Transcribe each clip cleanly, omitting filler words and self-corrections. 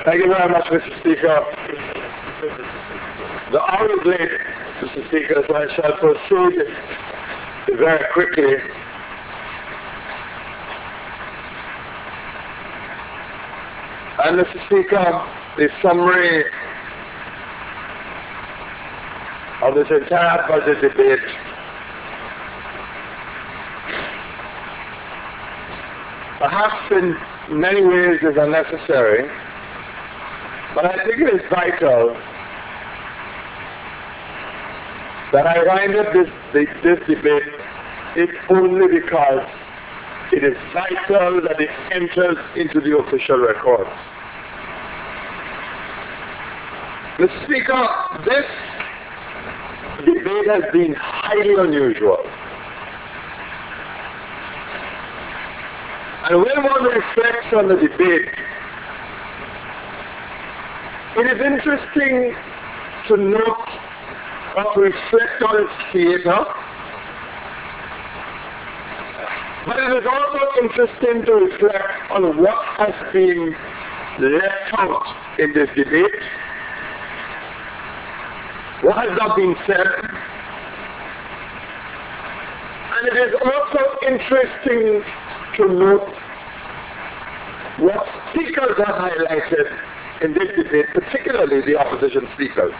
Thank you very much, Mr. Speaker. The hour is late, Mr. Speaker, so I shall proceed very quickly. And Mr. Speaker, the summary of this entire budget debate perhaps in many ways is unnecessary, but I think it is vital that I wind up this debate if only because it is vital that it enters into the official records. Mr. Speaker, this debate has been highly unusual. And when one reflects on the debate, it is interesting to note or to reflect on its theater, but it is also interesting to reflect on what has been left out in this debate, what has not been said, and it is also interesting to note what speakers have highlighted in this debate, particularly the opposition speakers.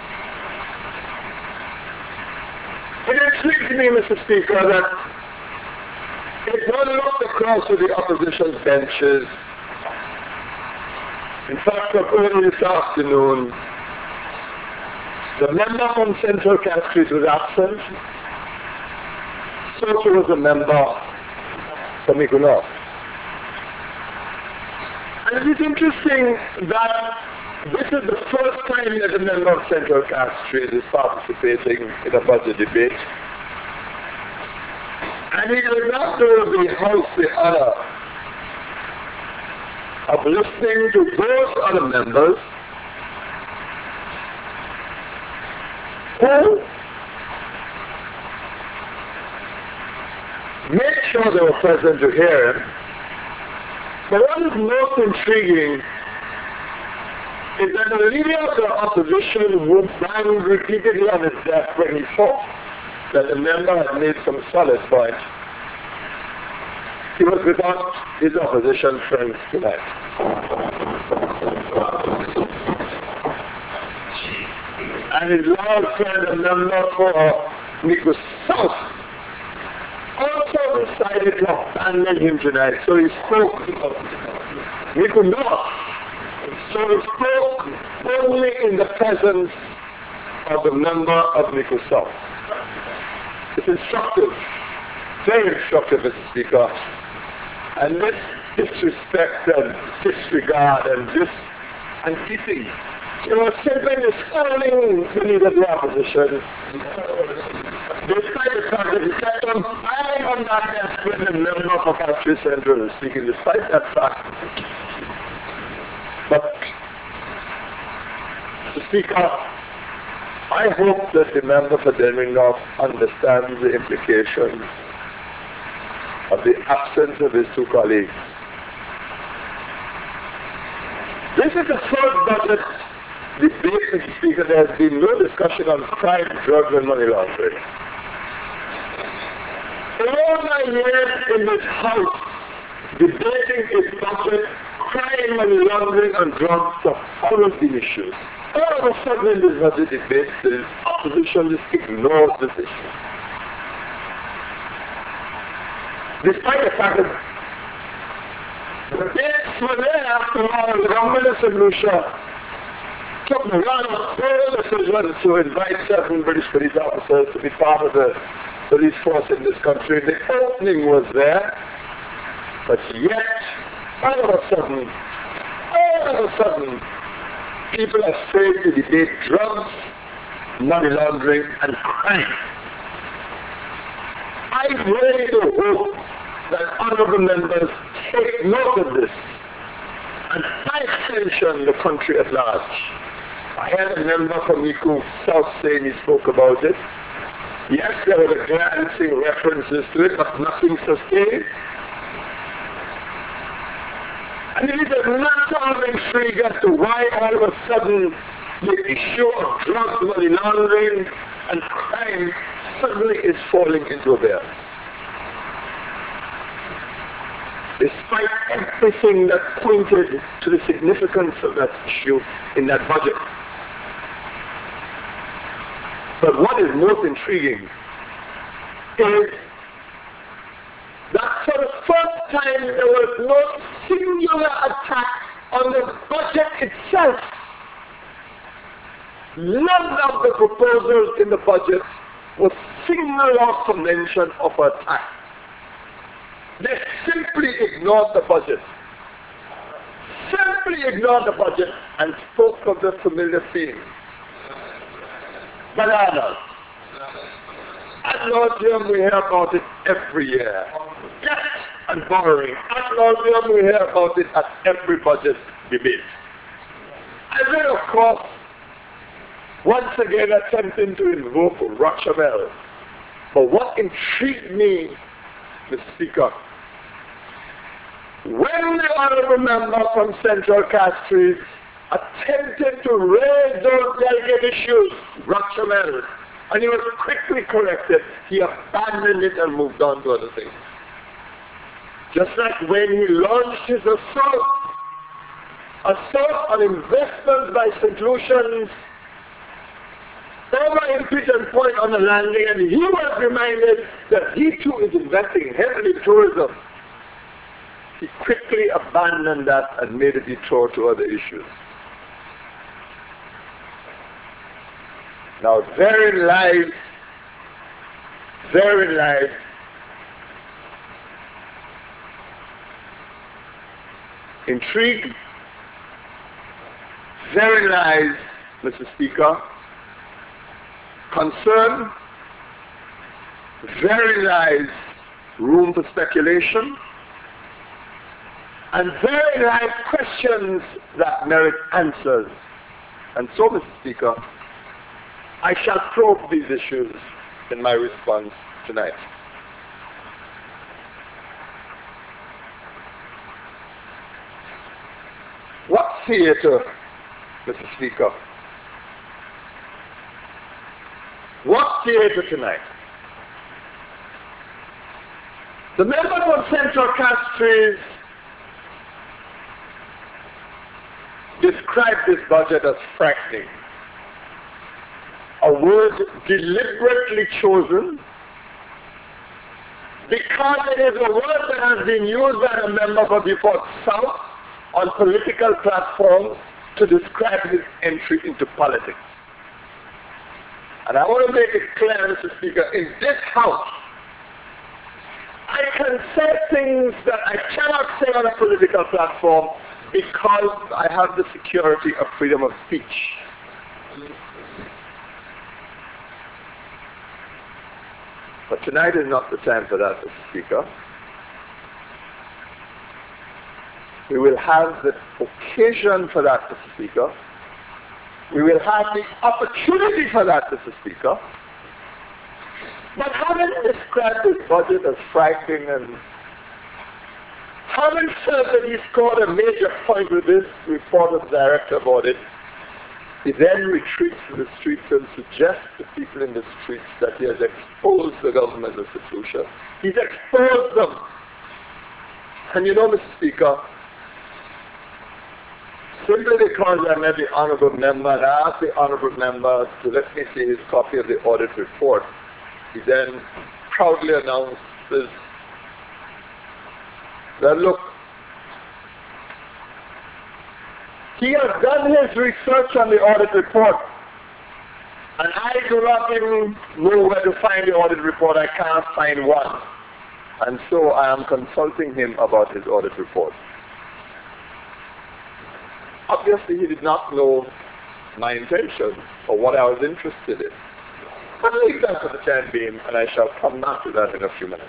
It intrigues me, Mr. Speaker, that if one looked across to the opposition benches, in fact, from early this afternoon, the member from Central Cass Street was absent, so was the member from Mico North. And it is interesting that this is the first time that a member of Central Cass Street is participating in a budget debate. And he does not do the House the honor of listening to those other members who made sure they were present to hear him. But what is most intriguing is that the leader of the opposition would bang repeatedly on his desk when he thought that the member had made some solid point. He was without his opposition friends tonight. And his loud friend, the member for Mico South, also decided to abandon him tonight. So he spoke Mico North. So he spoke only in the presence of the member of Mico South. It's instructive, very instructive, Mr. Speaker. And this disrespect and disregard and teasing, simply disowning the leader of the opposition. Despite the fact that he kept on banging on that desk when the member for Cass Street Central was speaking, despite that fact. But, Mr. Speaker, I hope that the member for Denman North understands the implications of the absence of his two colleagues. This is the first budget debate, Mr. Speaker. There has been no discussion on crime, drugs, and money laundering. In all my years in this House, debating its budget, crime, money laundering, and drugs have always been issues. All of a sudden in this budget debate, the opposition just ignores this issue. Despite the fact that the debates were there after all, the government of St. Lucia took the rather bold decision to invite 7 British police officers to be part of the police force in this country. The opening was there, but yet, all of a sudden, people are afraid to debate drugs, money laundering, and crime. I really do hope that honorable members take note of this, and by extension, the country at large. I had a member from Mico South saying he spoke about it. Yes, there were glancing references to it, but nothing sustained. And it is a matter of intrigue as to why all of a sudden the issue of drug money laundering and crime suddenly is falling into abeyance. Despite everything that pointed to the significance of that issue in that budget. But what is most intriguing is that for the first time there was no singular attack on the budget itself. None of the proposals in the budget was single mention of attack. They simply ignored the budget. Simply ignored the budget and spoke of the familiar theme. Bananas. Ad nauseum we hear about it every year. Debt and borrowing. Ad nauseum we hear about it at every budget debate. And then of course, once again attempting to invoke Rochamel. But what intrigued me, Mr. Speaker, when the honorable member from Central Castries attempted to raise those delicate issues, Rochamel, and he was quickly corrected, he abandoned it and moved on to other things. Just like when he launched his assault on investments by St. Lucians, over impute and point on the landing, and he was reminded that he too is investing heavily in tourism. He quickly abandoned that and made a detour to other issues. Now, therein lies, intrigue, therein lies, Mr. Speaker, concern, therein lies room for speculation, and therein lies questions that merit answers. And so, Mr. Speaker, I shall probe these issues in my response tonight. What theater, Mr. Speaker? What theater tonight? The members of Central Castries described this budget as frightening. A word deliberately chosen because it is a word that has been used by a member for Beaufort South on political platforms to describe his entry into politics. And I want to make it clear, Mr. Speaker, in this House, I can say things that I cannot say on a political platform because I have the security of freedom of speech. But tonight is not the time for that, Mr. Speaker. We will have the occasion for that, Mr. Speaker. We will have the opportunity for that, Mr. Speaker. But having described this budget as frightening and having said that he scored a major point with this report of the Director of Audit, he then retreats to the streets and suggests to people in the streets that he has exposed the government institution. He's exposed them. And you know, Mr. Speaker, simply because I met the honorable member and I asked the honorable member to let me see his copy of the audit report, he then proudly announces that, look, he has done his research on the audit report, and I do not even know where to find the audit report. I can't find one. And so I am consulting him about his audit report. Obviously, he did not know my intention or what I was interested in. I'll leave that for the time being, and I shall come back to that in a few minutes.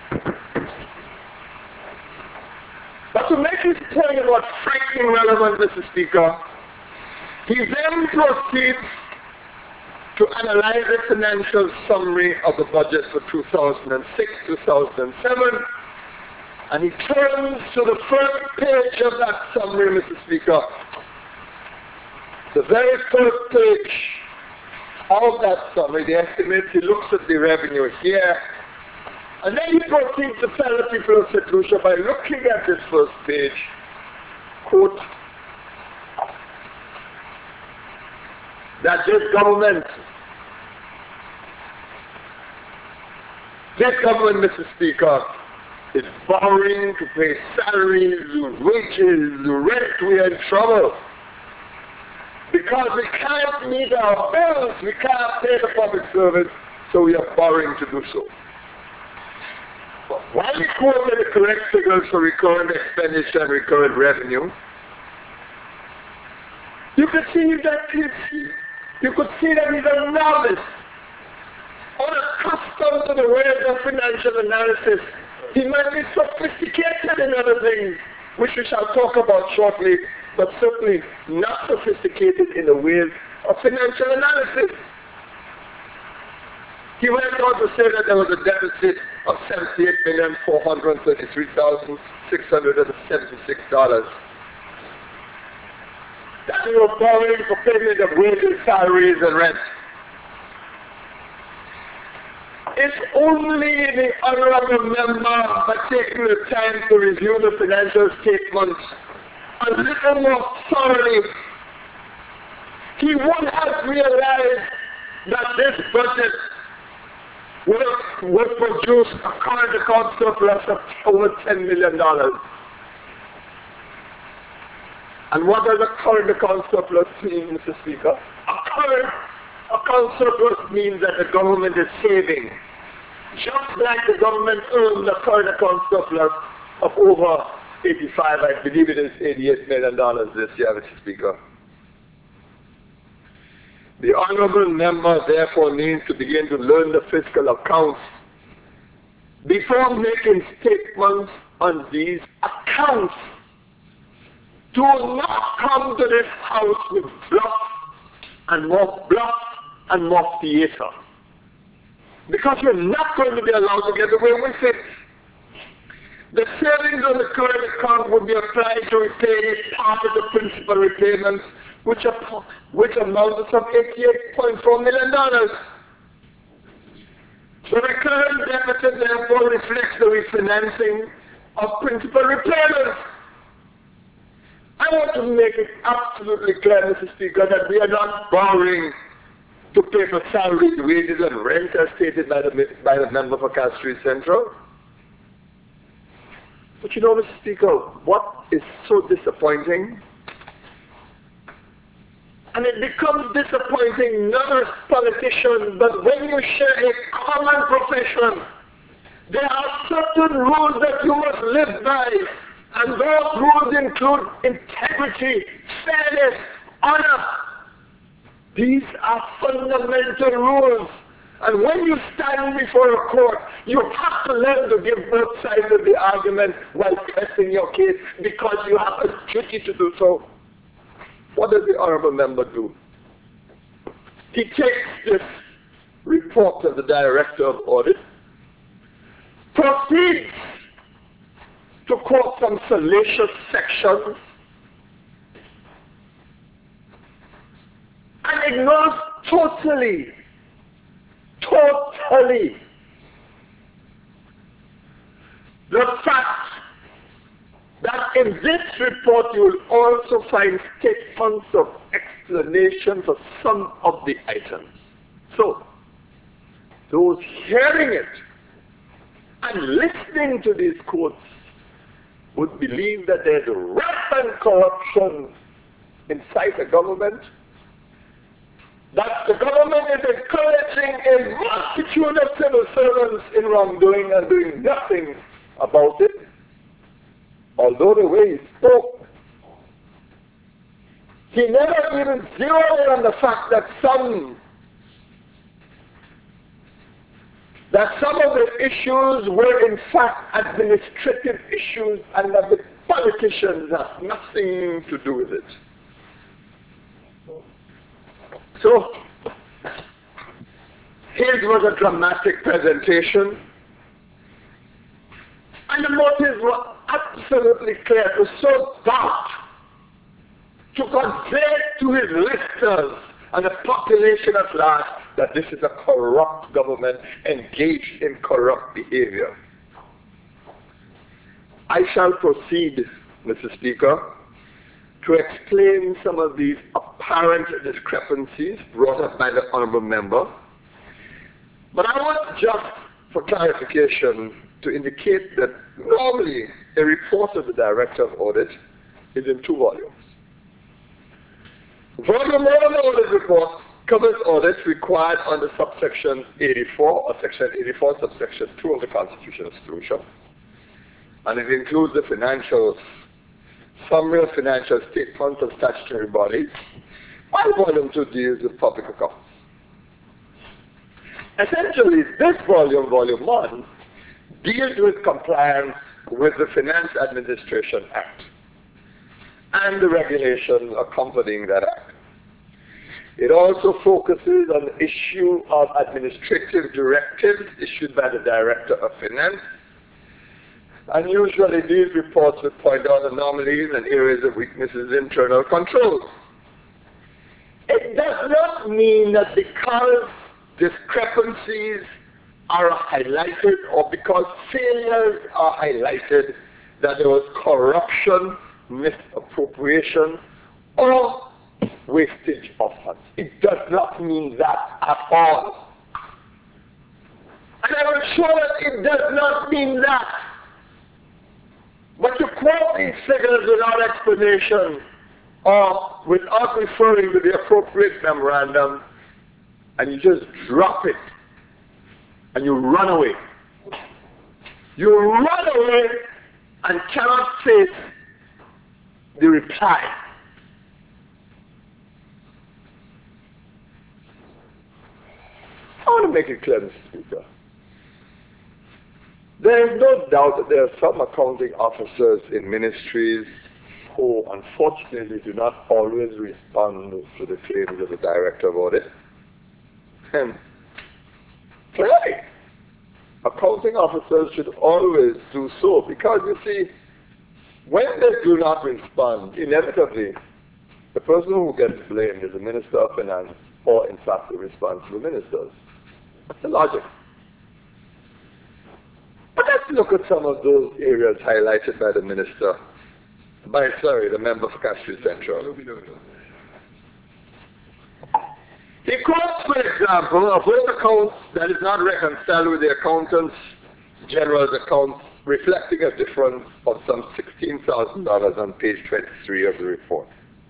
But to make his point about frightening relevant, Mr. Speaker, he then proceeds to analyze the financial summary of the budget for 2006-2007 And he turns to the first page of that summary, Mr. Speaker. The very first page of that summary, the estimates, he looks at the revenue here. And then he proceeds to tell the people of St. Lucia by looking at this first page, quote, that this government, Mr. Speaker, is borrowing to pay salaries, wages, rent. We are in trouble. Because we can't meet our bills, we can't pay the public service, so we are borrowing to do so. But while he quoted the correct figures for recurrent expenditure and recurrent revenue, you could see that he's a novice, unaccustomed to the ways of financial analysis. He might be sophisticated in other things, which we shall talk about shortly, but certainly not sophisticated in the ways of financial analysis. He went on to say that there was a deficit of $78,433,676. That we were borrowing for payment of wages, salaries, and rent. It's only the honorable member by taking the time to review the financial statements a little more thoroughly, he would have realized that this budget would produce a current account surplus of over $10 million. And what does a current account surplus mean, Mr. Speaker? A current account surplus means that the government is saving. Just like the government earned a current account surplus of over 85, I believe it is $88 million this year, Mr. Speaker. The honorable member therefore needs to begin to learn the fiscal accounts before making statements on these accounts. Do not come to this house with bluff and more theater. Because you're not going to be allowed to get away with it. The savings on the current account would be applied to repay part of the principal repayments, which amount to some $88.4 million. The recurrent deficit therefore reflects the refinancing of principal repayments. I want to make it absolutely clear, Mr. Speaker, that we are not borrowing to pay for salaries, wages, and rent as stated by the member for Castries Central. But you know, Mr. Speaker, what is so disappointing? And it becomes disappointing not as politicians, but when you share a common profession, there are certain rules that you must live by, and those rules include integrity, fairness, honor. These are fundamental rules. And when you stand before a court, you have to learn to give both sides of the argument while pressing your case because you have a duty to do so. What does the honorable member do? He takes this report of the Director of Audit, proceeds to quote some salacious sections, and ignores totally the fact that in this report you will also find statements of explanation for some of the items. So, those hearing it and listening to these quotes would believe that there's rampant corruption inside the government, that the government is encouraging a multitude of civil servants in wrongdoing and doing nothing about it. Although the way he spoke, he never even zeroed in on the fact that some of the issues were in fact administrative issues and that the politicians have nothing to do with it. So, his was a dramatic presentation, And the motives were absolutely clear. It was so dark to convey to his listeners and the population at large that this is a corrupt government engaged in corrupt behavior. I shall proceed, Mr. Speaker, to explain some of these apparent discrepancies brought up by the Honourable Member. But I want just, for clarification, to indicate that normally a report of the Director of Audit is in 2 volumes. Volume 1 of the audit report covers audits required under subsection 84 or section 84, subsection 2 of the Constitution of St. Lucia. And it includes the summary of financial statements of statutory bodies, while volume 2 deals with public accounts. Essentially, this volume, volume 1, deals with compliance with the Finance Administration Act and the regulations accompanying that act. It also focuses on the issue of administrative directives issued by the Director of Finance. And usually these reports would point out anomalies and areas of weaknesses in internal controls. It does not mean that because discrepancies are highlighted or because failures are highlighted that there was corruption, misappropriation, or wastage of funds. It does not mean that at all. And I will show that it does not mean that. But to quote these figures without explanation or without referring to the appropriate memorandum, and you just drop it and you run away. You run away and cannot face the reply. I want to make it clear, Mr. Speaker. There is no doubt that there are some accounting officers in ministries who unfortunately do not always respond to the claims of the Director of Audit. And clearly, accounting officers should always do so because, you see, when they do not respond, inevitably, the person who gets blamed is the Minister of Finance or, in fact, the responsible ministers. That's the logic. But let's look at some of those areas highlighted by the minister, the member for Castries Central. He quotes, for example, a vote account that is not reconciled with the accountant's general's accounts, reflecting a difference of some $16,000 on page 23 of the report.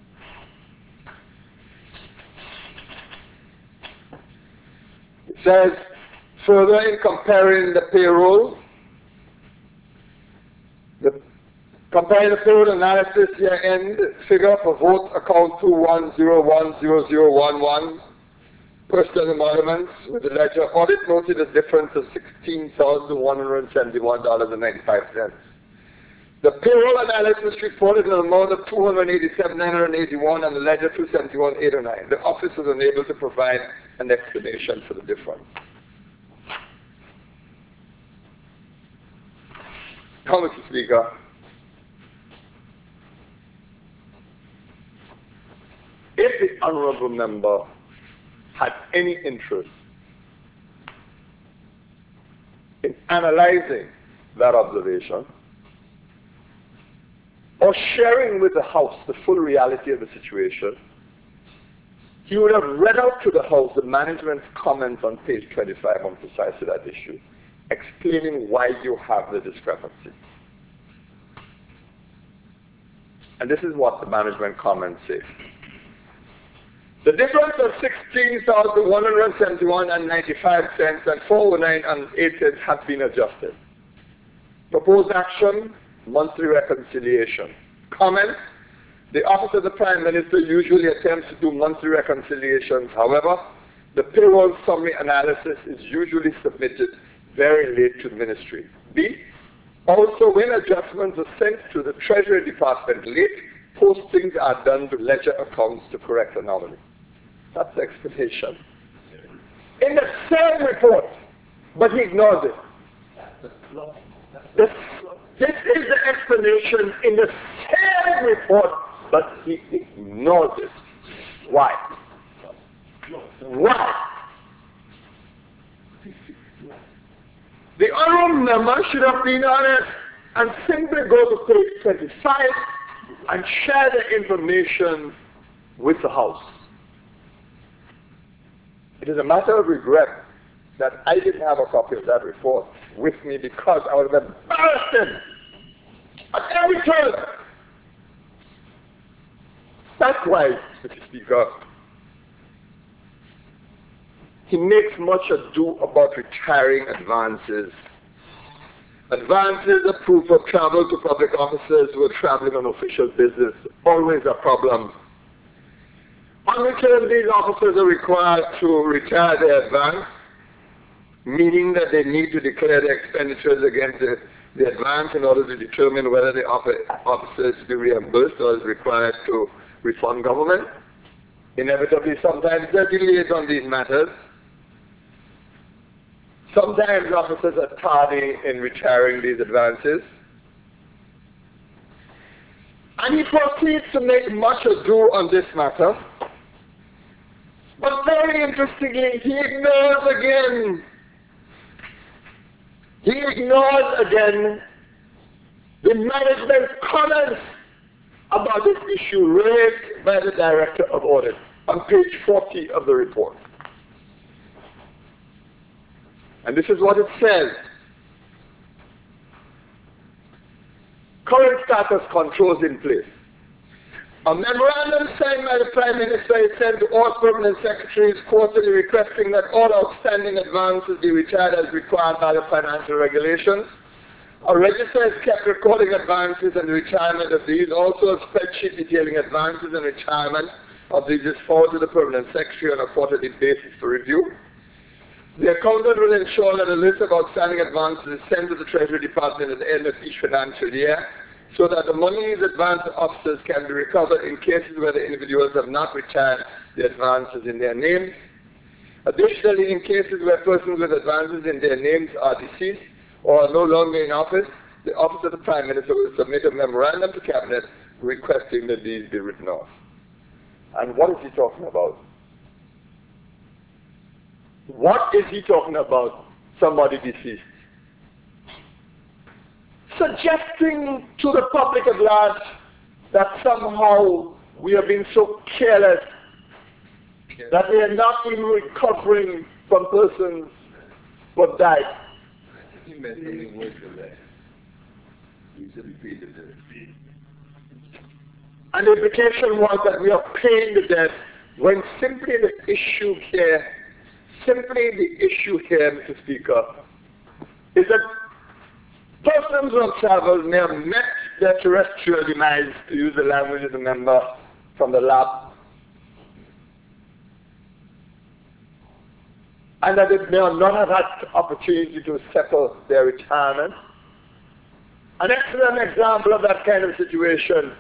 It says, further, in comparing the payroll, comparing the payroll analysis year-end figure for vote account 21010011, personal emoluments with the ledger audit noted a difference of $16,171.95. The payroll analysis reported an amount of $287,981 and the ledger $271,809. The office was unable to provide an explanation for the difference. Now, Mr. Speaker, if the honourable member had any interest in analysing that observation or sharing with the House the full reality of the situation, he would have read out to the House the management's comments on page 25 on precisely that issue, explaining why you have the discrepancy. And this is what the management comments say. The difference of $16,171.95 and $409.08 has been adjusted. Proposed action, monthly reconciliation. Comment, the Office of the Prime Minister usually attempts to do monthly reconciliations. However, the payroll summary analysis is usually submitted very late to the Ministry. B, also when adjustments are sent to the Treasury Department late, postings are done to ledger accounts to correct anomalies. That's the explanation. In the same report, but he ignores it. This is the explanation in the same report, but he ignores it. Why? Why? The honorable member should have been honest and simply go to page 25 and share the information with the House. It is a matter of regret that I didn't have a copy of that report with me because I would have embarrassed him at every turn. That's why, Mr. Speaker, he makes much ado about retiring advances. Advances are proof of travel to public officers who are traveling on official business. Always a problem. On return, these officers are required to retire their advance, meaning that they need to declare their expenditures against the advance in order to determine whether the officers to be reimbursed or is required to refund government. Inevitably, sometimes there are delays on these matters. Sometimes officers are tardy in retiring these advances. And he proceeds to make much ado on this matter. But very interestingly, he ignores again the management's comments about this issue raised by the Director of Audit on page 40 of the report. And this is what it says. Current status controls in place. A memorandum signed by the Prime Minister is sent to all permanent secretaries quarterly requesting that all outstanding advances be retired as required by the financial regulations. A register is kept recording advances and retirement of these. Also a spreadsheet detailing advances and retirement of these is forwarded to the permanent secretary on a quarterly basis for review. The accountant will ensure that a list of outstanding advances is sent to the Treasury Department at the end of each financial year, so that the monies advanced to officers can be recovered in cases where the individuals have not retired the advances in their names. Additionally, in cases where persons with advances in their names are deceased or are no longer in office, the Office of the Prime Minister will submit a memorandum to Cabinet requesting that these be written off. And what is he talking about? What is he talking about? Somebody deceased. Suggesting to the public at large that somehow we have been so careless that we are not even recovering from persons who have died. He meant something worse than that. He said repeated it. And the implication was that we are paying the debt when simply the issue here, Mr. Speaker, is that persons who have traveled may have met their terrestrial demise, to use the language of the member from the lab, and that they may not have had the opportunity to settle their retirement. An excellent example of that kind of situation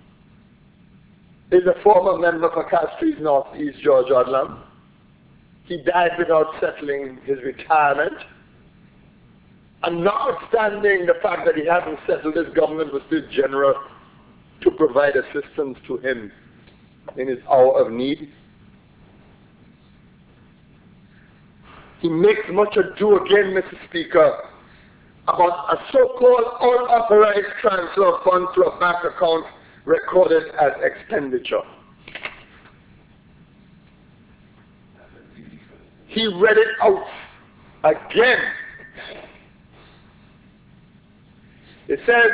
is a former member for Castries North East, George Odlum. He died without settling his retirement. And notwithstanding the fact that he hadn't settled, his government was still generous to provide assistance to him in his hour of need. He makes much ado again, Mr. Speaker, about a so-called unauthorized transfer of funds to a bank account recorded as expenditure. He read it out again. It says,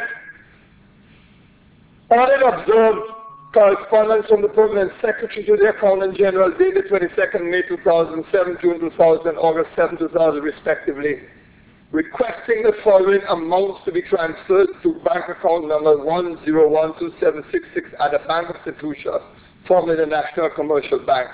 audit observed correspondence from the Permanent Secretary to the Accountant General dated 22nd May 2007, June 2000, and August 7, 2000 respectively, requesting the following amounts to be transferred to bank account number 1012766 at a bank of St. Lucia, formerly the National Commercial Bank.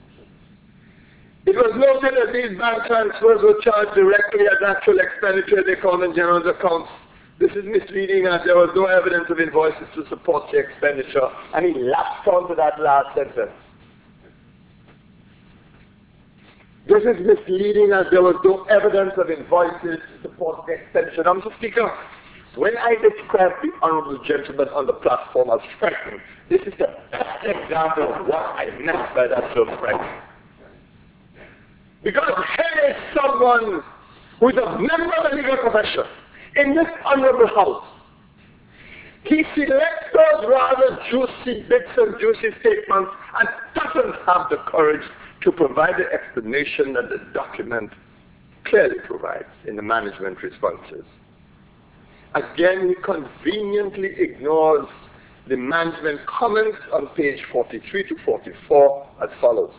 It was noted that these bank transfers were charged directly as actual expenditure in the Accountant General's accounts. This is misleading as there was no evidence of invoices to support the expenditure. And he lapsed onto that last sentence. This is misleading as there was no evidence of invoices to support the extension. Mr. Speaker, when I describe the honorable gentleman on the platform as frightening, this is the best example of what I meant by that term frightening. Because here is someone who is a member of the legal profession in this honorable house. He selects those rather juicy bits and juicy statements and doesn't have the courage to provide the explanation that the document clearly provides in the management responses. Again, he conveniently ignores the management comments on page 43 to 44 as follows.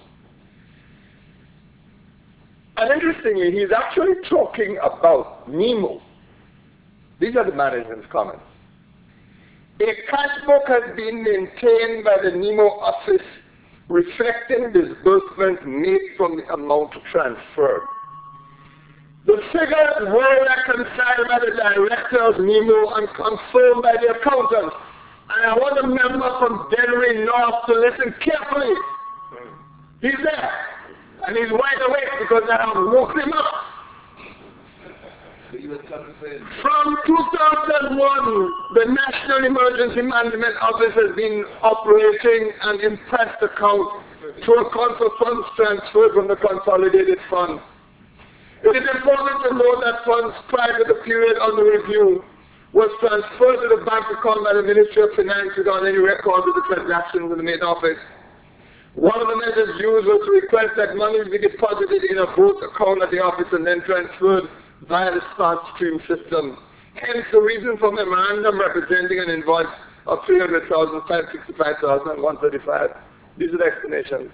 And interestingly, he's actually talking about NEMO. These are the management's comments. A cash book has been maintained by the NEMO office reflecting disbursements made from the amount transferred. The figures were reconciled by the director of NEMO and confirmed by the accountants. And I want a member from Dennery North to listen carefully. He's there. And he's wide awake because I have woken him up. From 2001, the National Emergency Management Office has been operating an impressed account to account for funds transferred from the consolidated fund. It is important to note that funds prior to the period under review was transferred to the bank account by the Ministry of Finance without any records of the transactions in the main office. One of the measures used was to request that monies be deposited in a both account at the office and then transferred via the smart stream system. Hence the reason for memorandum representing an invoice of 300,000, 565,000, and 135. These are the explanations.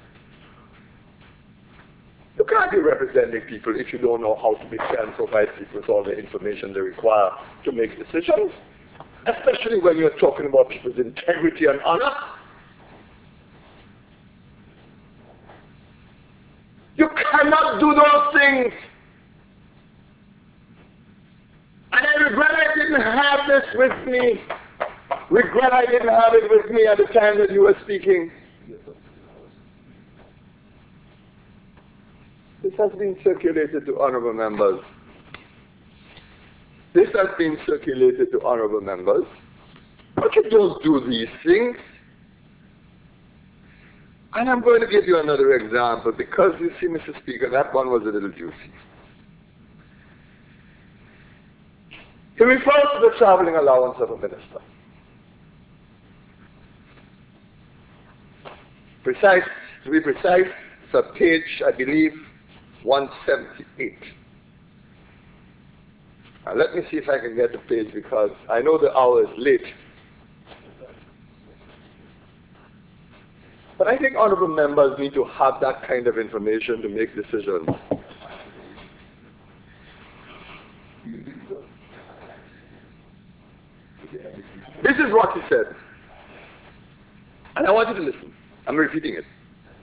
You can't be representing people if you don't know how to be fair and provide people with all the information they require to make decisions, especially when you're talking about people's integrity and honor. You cannot do those things. And I regret I didn't have this with me. Regret I didn't have it with me at the time that you were speaking. This has been circulated to honorable members. This has been circulated to honorable members. But you don't do these things. And I'm going to give you another example because you see, Mr. Speaker, that one was a little juicy. He refers to the traveling allowance of a minister. To be precise, it's a page, I believe, 178. Now let me see if I can get the page because I know the hour is late. But I think honorable members need to have that kind of information to make decisions. This is what he said. And I want you to listen. I'm repeating it.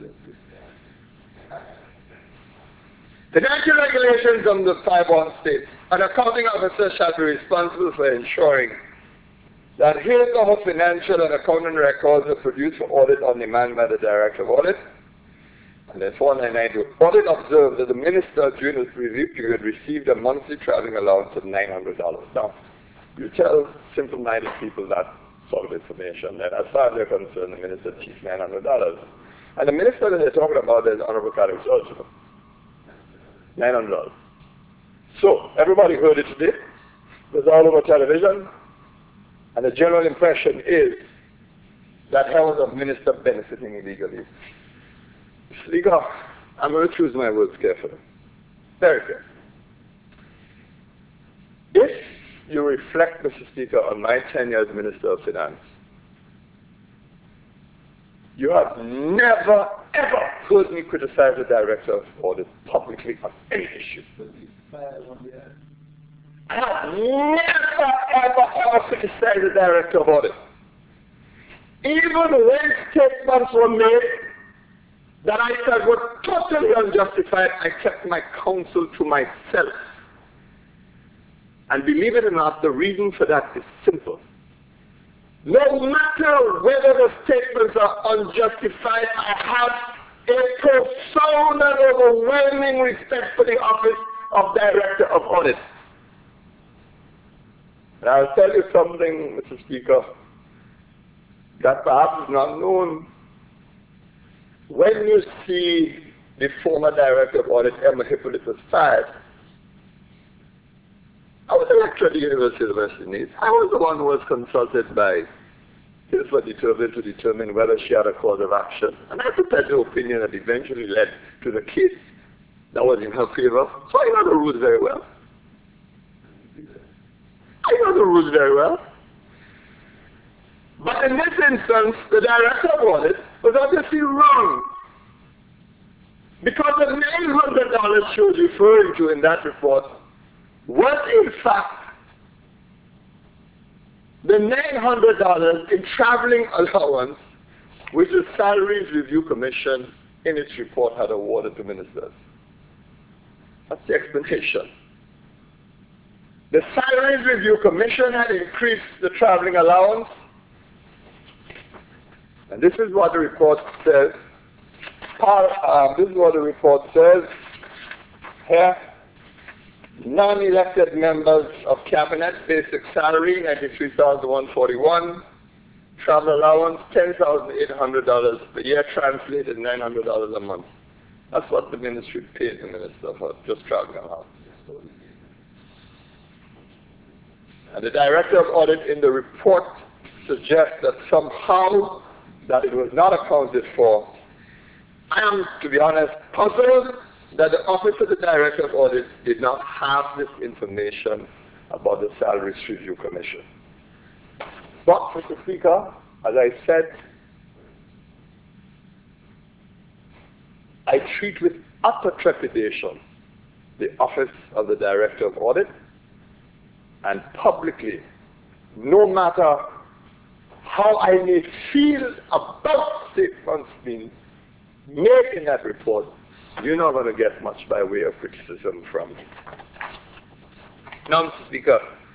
Financial regulations on the 5-1 states, an accounting officer shall be responsible for ensuring that his or her financial and accounting records are produced for audit on demand by the Director of Audit. And then 499, the audit observed that the minister during this review period received a monthly traveling allowance of $900. Now, you tell simple-minded people that sort of information, that as far as they're concerned, the minister teaches $900. And the minister that they're talking about is Honorable Catholic George. $900. So, everybody heard it today. It was all over television. And the general impression is that here was a minister benefiting illegally. Speaker, I'm going to choose my words carefully. Very carefully. If you reflect, Mr. Speaker, on my tenure as Minister of Finance, you have never, ever heard me criticize the Director of Audit publicly on any issue. I have never, ever criticized the Director of Audit. Even when statements were made that I said were totally unjustified, I kept my counsel to myself. And believe it or not, the reason for that is simple. No matter whether the statements are unjustified, I have a profound and overwhelming respect for the office of Director of Audit. And I'll tell you something, Mr. Speaker, that perhaps is not known. When you see the former Director of Audit, Emma Hippolytus, fired, I was a lecturer at the University of West Indies. I was the one who was consulted by Hilford to determine whether she had a cause of action. And I prepared the opinion that eventually led to the case that was in her favor. So I know the rules very well. I know the rules very well. But in this instance, the Director of Audit was obviously wrong. Because the $900 she was referring to in that report was in fact the $900 in traveling allowance which the Salaries Review Commission in its report had awarded to ministers. That's the explanation. The Salaries Review Commission had increased the traveling allowance, and this is what the report says. This is what the report says here. Non-elected members of cabinet, basic salary $93,141, travel allowance $10,800 per year, translated $900 a month. That's what the ministry paid the minister for just traveling allowance. And the Director of Audit in the report suggests that somehow that it was not accounted for. I am, to be honest, puzzled that the Office of the Director of Audit did not have this information about the Salaries Review Commission. But, Mr. Speaker, as I said, I treat with utter trepidation the Office of the Director of Audit, and publicly, no matter how I may feel about statements being made in that report, you're not going to get much by way of criticism from me. Now, Mr. Speaker,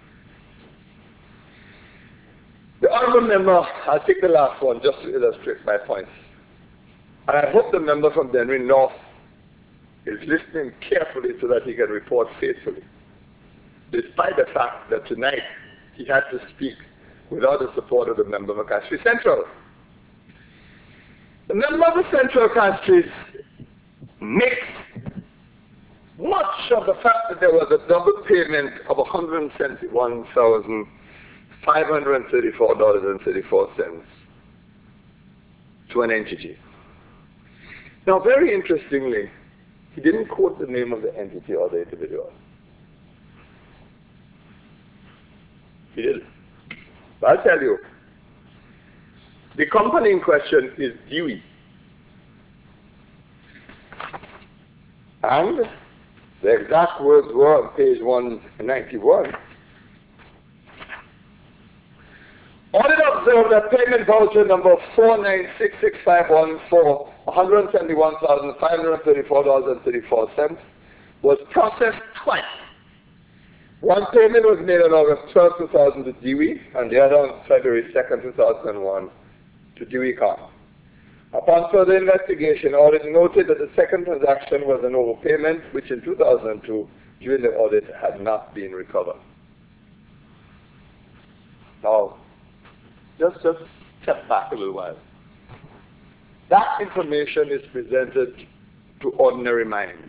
the honourable member, I'll take the last one just to illustrate my points. And I hope the member from Dennery North is listening carefully so that he can report faithfully, despite the fact that tonight he had to speak without the support of the member of Castries Central. The member of the Central Castries makes much of the fact that there was a double payment of $171,534.34 to an entity. Now, very interestingly, he didn't quote the name of the entity or the individual. He didn't. But I'll tell you, the company in question is Dewey. And the exact words were on page 191. Audit observed that payment voucher number 4966514, $171,534.34, was processed twice. One payment was made on August 12, 2000 to Dewey, and the other on February 2, 2001 to Dewey Khan. Upon further investigation, audit noted that the second transaction was an overpayment, which in 2002, during the audit, had not been recovered. Now, just step back a little while. That information is presented to ordinary minds.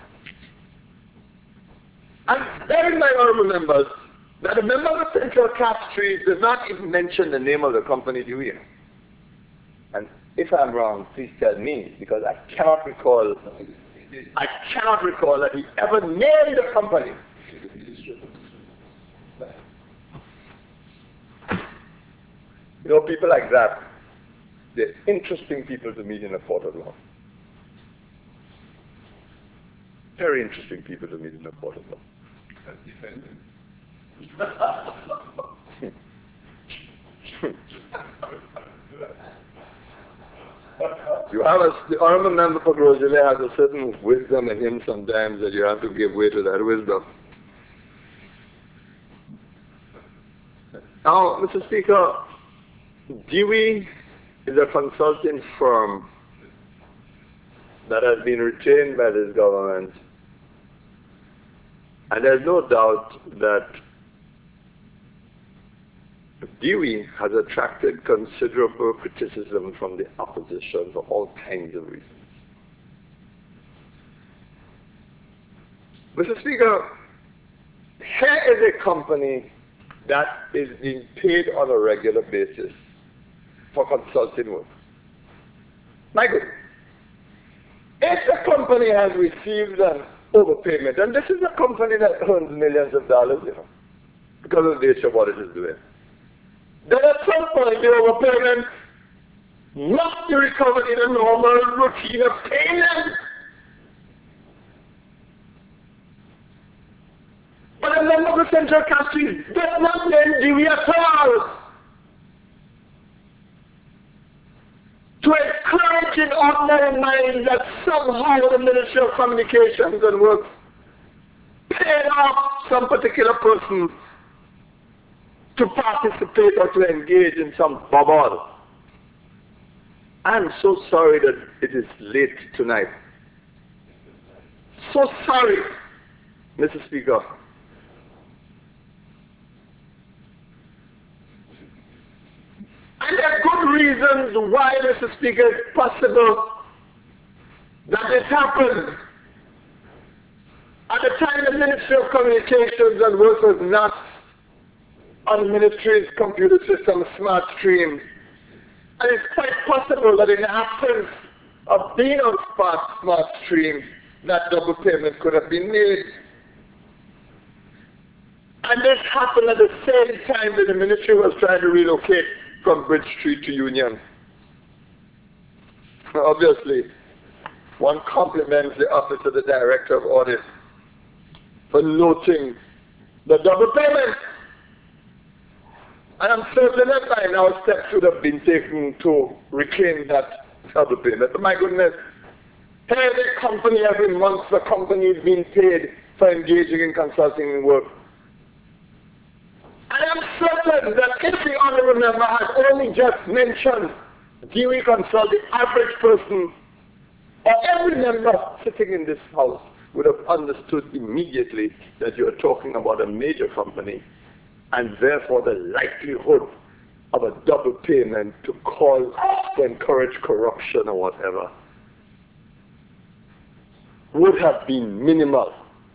And bear in mind, honorable members, that a member of the Central Castries does not even mention the name of the company Dewey. And if I'm wrong, please tell me, because I cannot recall that he ever named a company. You know, people like that, they're interesting people to meet in a court of law. Very interesting people to meet in a court of law. As defendant. You have the honorable member for Grosjean has a certain wisdom in him sometimes that you have to give way to that wisdom. Now, Mr. Speaker, Dewey is a consulting firm that has been retained by this government, and there's no doubt that Dewey has attracted considerable criticism from the opposition for all kinds of reasons. Mr. Speaker, here is a company that is being paid on a regular basis for consulting work. My goodness. If the company has received an overpayment, and this is a company that earns millions of dollars, because of the nature of what it is doing, then at some point the overpayment must be recovered in a normal routine of payment. But a member of the Central Council does not lend Dewey at all to encourage in ordinary minds that somehow the Ministry of Communications and Works paid off some particular person to participate or to engage in some bubble. I'm so sorry that it is late tonight. So sorry, Mr. Speaker. And there are good reasons why, Mr. Speaker, it's possible that it happened. At the time, the Ministry of Communications and Works was not on the Ministry's computer system, SmartStream. And it's quite possible that in the absence of being on SmartStream, that double payment could have been made. And this happened at the same time that the Ministry was trying to relocate from Bridge Street to Union. Obviously, one compliments the Office of the Director of Audit for noting the double payment. And I'm certain that by now steps should have been taken to reclaim that double payment. But my goodness, every company, every month, the company is being paid for engaging in consulting work. And I'm certain that if the honorable member had only just mentioned Dewey Consult, the average person, or every member sitting in this house would have understood immediately that you are talking about a major company, and therefore the likelihood of a double payment to cause, to encourage corruption or whatever, would have been minimal.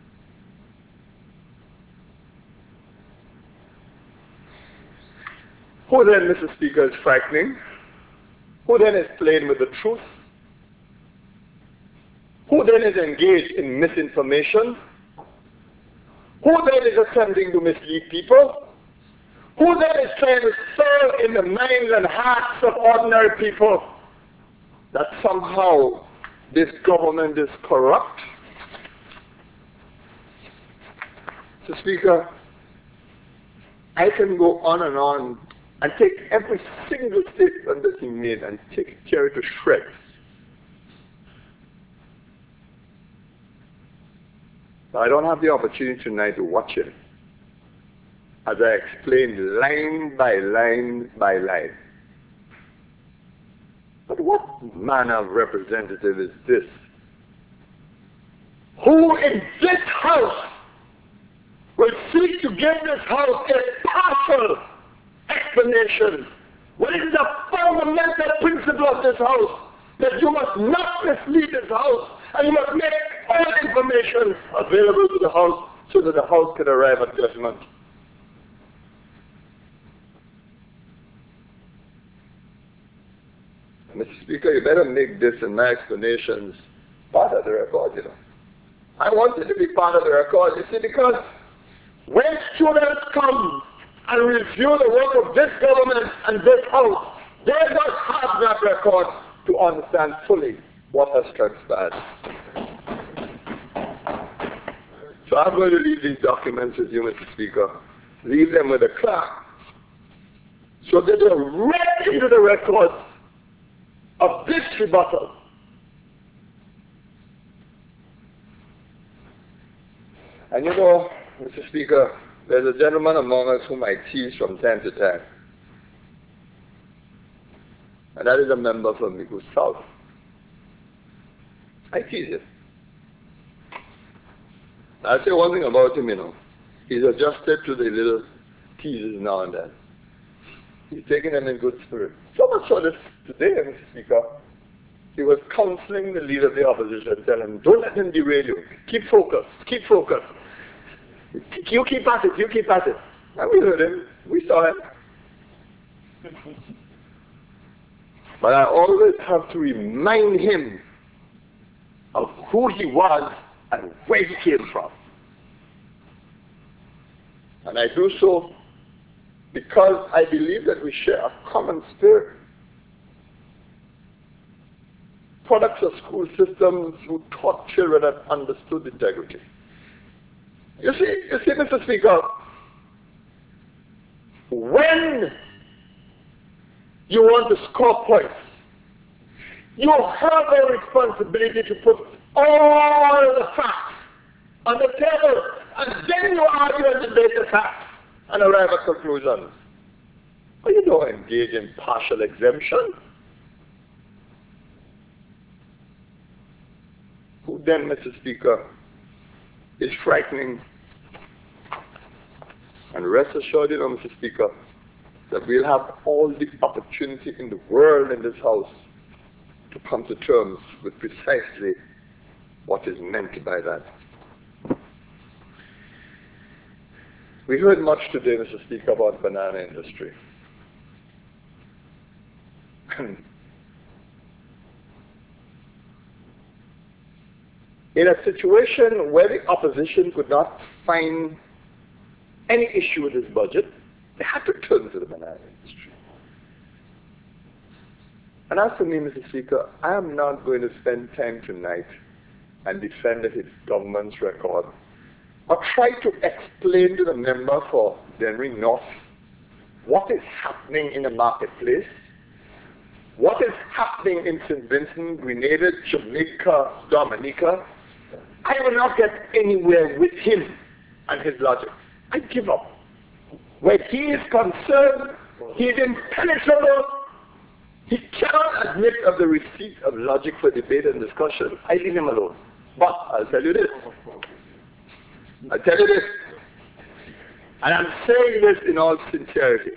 Who then, Mr. Speaker, is frightening? Who then is playing with the truth? Who then is engaged in misinformation? Who then is attempting to mislead people? Who then is trying to sow in the minds and hearts of ordinary people that somehow this government is corrupt? Mr. Speaker, I can go on and take every single statement that he made and tear it to shreds. But I don't have the opportunity tonight to watch it as I explained line by line by line. But what manner of representative is this? Who in this house will seek to give this house a partial explanation when it is a fundamental principle of this house that you must not mislead this house and you must make all information available to the house so that the house can arrive at judgment. Mr. Speaker, you better make this and my explanations part of the record, I want it to be part of the record, because when students come and review the work of this government and this house, they must have that record to understand fully what has transpired. So I'm going to leave these documents with you, Mr. Speaker. Leave them with the clerk so that they're read into the records of this rebuttal. And Mr. Speaker, there's a gentleman among us whom I tease from time to time. And that is a member from Migus South. I tease him. I'll say one thing about him, He's adjusted to the little teases now and then. He's taking them in good spirit. So much so that today, Mr. Speaker, he was counseling the leader of the opposition, telling him, don't let him derail you. Keep focused. Keep focused. You keep at it. You keep at it. And we heard him. We saw him. But I always have to remind him of who he was and where he came from. And I do so because I believe that we share a common spirit. Products of school systems who taught children and understood integrity. You see, Mr. Speaker, when you want to score points, you have a responsibility to put all the facts on the table, and then you argue and debate the facts and arrive at conclusions. But you don't engage in partial exemption. Who then, Mr. Speaker, is frightening. And rest assured, Mr. Speaker, that we'll have all the opportunity in the world in this House to come to terms with precisely what is meant by that. We heard much today, Mr. Speaker, about the banana industry. In a situation where the opposition could not find any issue with this budget, they had to turn to the banana industry. And as for me, Mr. Speaker, I am not going to spend time tonight and defend its government's record or try to explain to the member for Dennery North what is happening in the marketplace, what is happening in St. Vincent, Grenada, Jamaica, Dominica. I will not get anywhere with him and his logic. I give up. Where he is concerned, he is impenetrable. He cannot admit of the receipt of logic for debate and discussion. I leave him alone. But I'll tell you this. And I'm saying this in all sincerity.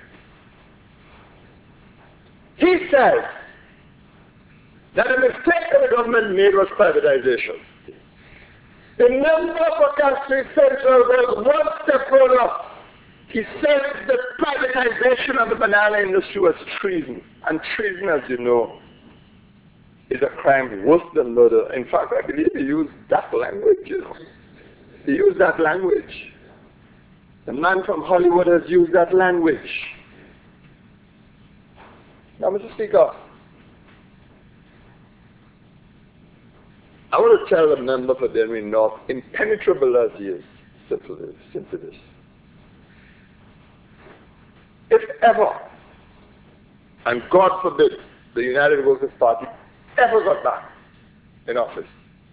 He says that the mistake that the government made was privatization. The member for Castries Central goes one step further. He said the privatization of the banana industry was treason. And treason, as you know, is a crime worse than murder. In fact, I believe he used that language. He used that language. The man from Hollywood has used that language. Now, Mr. Speaker, I want to tell the member for Dennery North, impenetrable as he is, simply this. If ever, and God forbid, the United Workers' Party ever got back in office,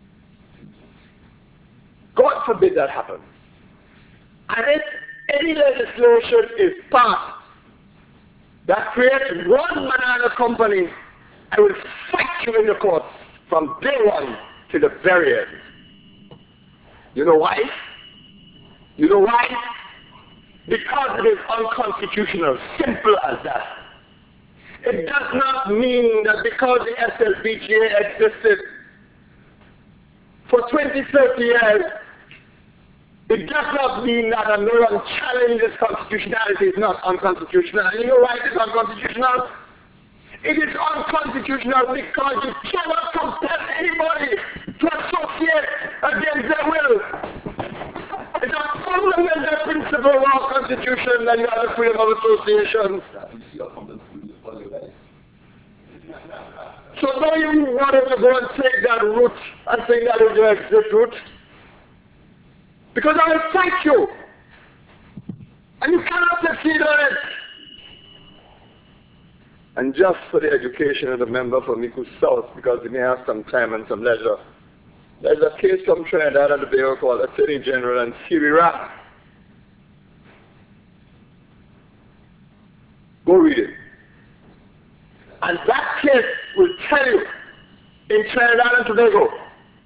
God forbid that happens. And if any legislation is passed that creates one banana company, I will fight you in the courts from day one to the very end. You know why? You know why? Because it is unconstitutional. Simple as that. It does not mean that because the SLBGA existed for 20, 30 years, it does not mean that no one challenges constitutionality is not unconstitutional. And you know why it is unconstitutional? It is unconstitutional because you cannot compel anybody to associate against their will. It's a fundamental principle of our Constitution that you have the freedom of association. So don't you want to go and take that route and think that is your exit route? Because I will fight you. And you cannot succeed on it. And just for the education of the member for Micoud South, because he may have some time and some leisure, there's a case from Trinidad and Tobago called Attorney General and Siri Rapp. Go read it. And that case will tell you, in Trinidad and Tobago,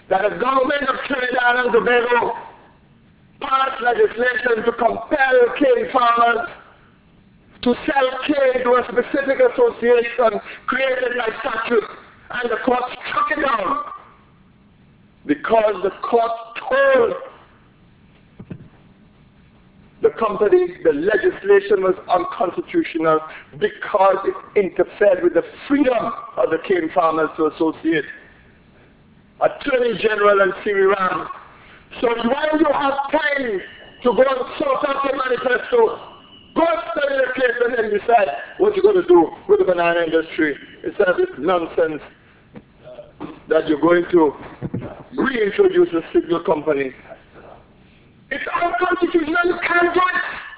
that the government of Trinidad and Tobago passed legislation to compel cane farmers to sell cane to a specific association created by statute, and the court struck it down because the court told the company the legislation was unconstitutional because it interfered with the freedom of the cane farmers to associate. Attorney General and Siri Ram. So while you have time to go and sort out the manifesto, go and study the case and then decide what you're going to do with the banana industry instead of this nonsense that you're going to reintroduce a signal company. It's unconstitutional, you can't do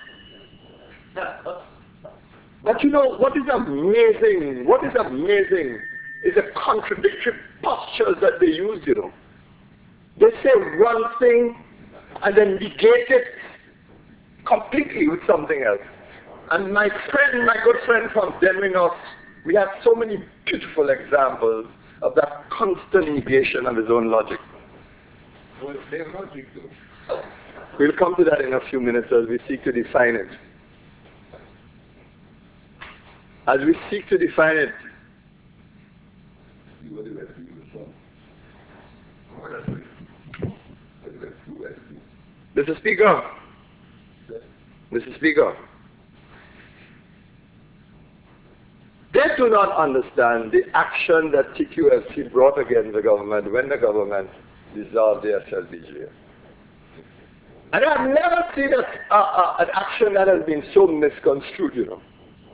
it. But you know, what is amazing is the contradictory postures that they use, you know. They say one thing and then negate it completely with something else. And my good friend from Denver North, we have so many beautiful examples of that constant negation of his own logic. We'll come to that in a few minutes as we seek to define it. As we seek to define it, Mr. Speaker, they do not understand the action that TQFC brought against the government when the government dissolved the SLBJ. And I've never seen an action that has been so misconstrued, you know.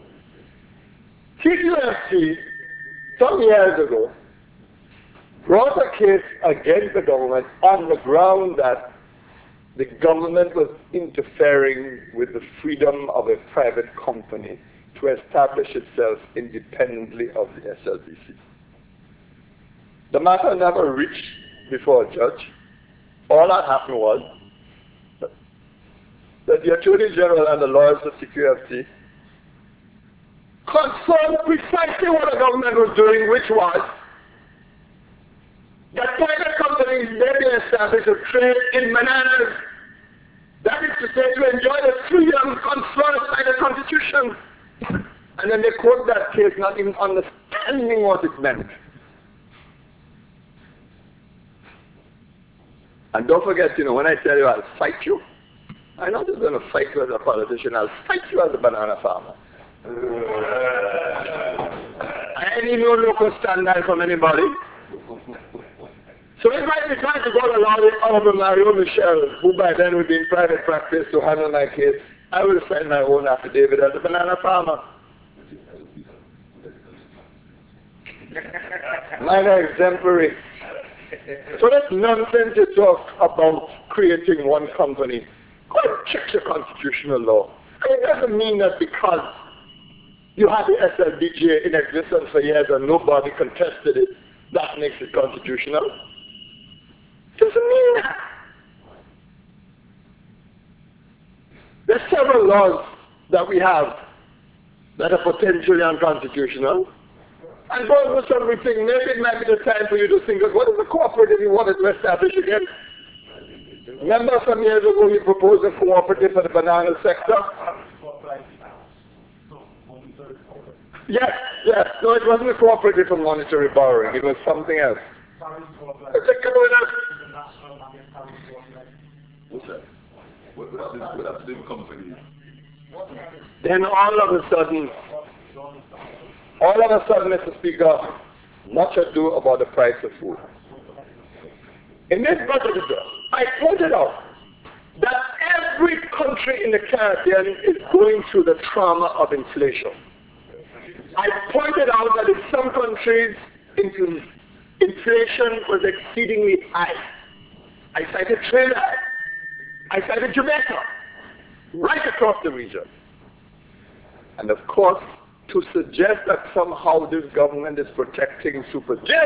TQFC, some years ago, brought a case against the government on the ground that the government was interfering with the freedom of a private company to establish itself independently of the SLBC. The matter never reached before a judge. All that happened was that the Attorney General and the lawyers of TQFC confirmed precisely what the government was doing, which was that private companies may be established to trade in bananas. That is to say, to enjoy the freedom conferred by the Constitution. And then they quote that case not even understanding what it meant. And don't forget, you know, when I tell you I'll fight you, I'm not just going to fight you as a politician, I'll fight you as a banana farmer. I ain't even no local standard from anybody. So if I decide to go to the Honorable Mario Michel, who by then would be in private practice to handle my case, I will sign my own affidavit as a banana farmer. Mine are exemplary. So that's nonsense to talk about creating one company. Go and check your constitutional law. It doesn't mean that because you have the SLBJ in existence for years and nobody contested it, that makes it constitutional. It doesn't mean that. There are several laws that we have that are potentially unconstitutional. And going for something, maybe it might be the time for you to think of what is the cooperative you wanted to establish again? Remember some years ago you proposed a cooperative for the banana sector? Yes. No, it wasn't a cooperative for monetary borrowing. It was something else. What's that? What have to do with companies? Then all of a sudden, Mr. Speaker, much ado about the price of food. In this budget, I pointed out that every country in the Caribbean is going through the trauma of inflation. I pointed out that in some countries, inflation was exceedingly high. I cited Trinidad. I cited Jamaica. Right across the region. And of course, to suggest that somehow this government is protecting Super J.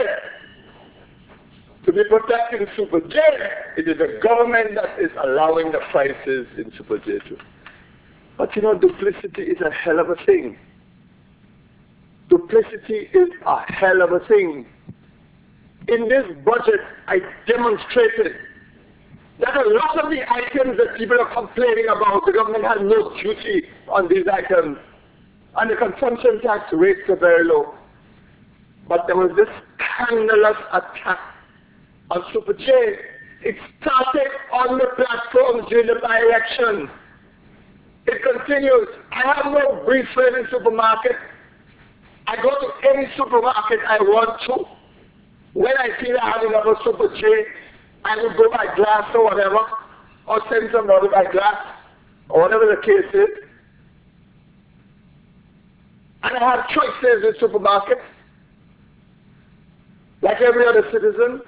To be protecting Super J, it is the government that is allowing the prices in Super J too. But you know, duplicity is a hell of a thing. Duplicity is a hell of a thing. in this budget, I demonstrated that a lot of the items that people are complaining about, the government has no duty on these items, and the consumption tax rates are very low. But there was this scandalous attack on Super J. It started on the platforms during the by-election. It continues. I have no brief frame in supermarket. I go to any supermarket I want to. When I feel I have enough of Super J, I will go by glass or whatever, or send somebody by glass, or whatever the case is. And I have choices in supermarkets, like every other citizen.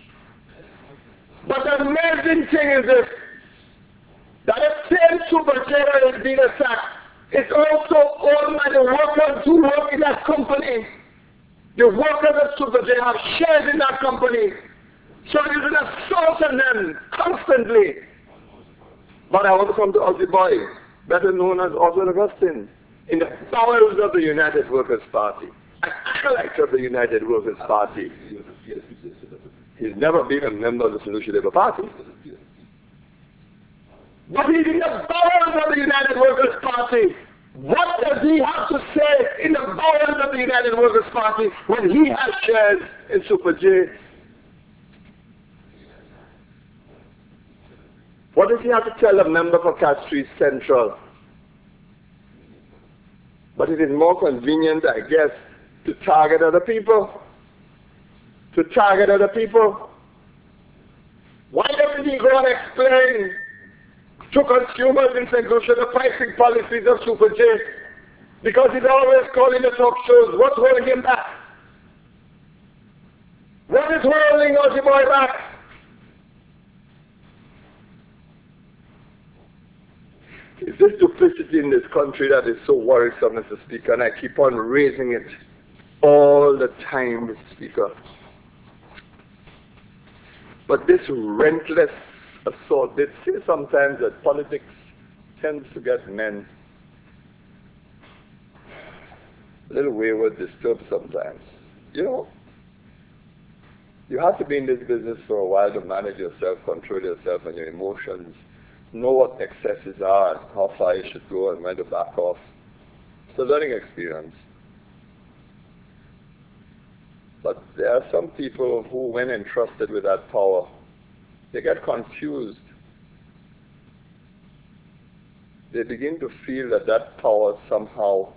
But the amazing thing is this, that the same Super J that is being attacked is also owned by the workers who work in that company. The workers of Super J have shares in that company. So it is an assault on them constantly. But I want to come to Ozzy Boy, better known as Oswald Augustine, in the bowels of the United Workers' Party, an acolyte of the United Workers' Party. He's never been a member of the Solution Labour Party. But he's in the bowels of the United Workers' Party. What does he have to say in the bowels of the United Workers' Party when he has shares in Super J? What does he have to tell a member for Castries Central? But it is more convenient, I guess, to target other people. To target other people. Why doesn't he go and explain to consumers in St. Lucia the pricing policies of Super J? Because he's always calling the talk shows. What's holding him back? What is holding Ozzy Boy back? It's this duplicity in this country that is so worrisome, Mr. Speaker, and I keep on raising it all the time, Mr. Speaker. But this relentless assault, they say sometimes that politics tends to get men a little wayward, disturbed sometimes. You know, you have to be in this business for a while to manage yourself, control yourself and your emotions, know what excesses are and how far you should go and when to back off. It's a learning experience. But there are some people who, when entrusted with that power, they get confused. They begin to feel that that power somehow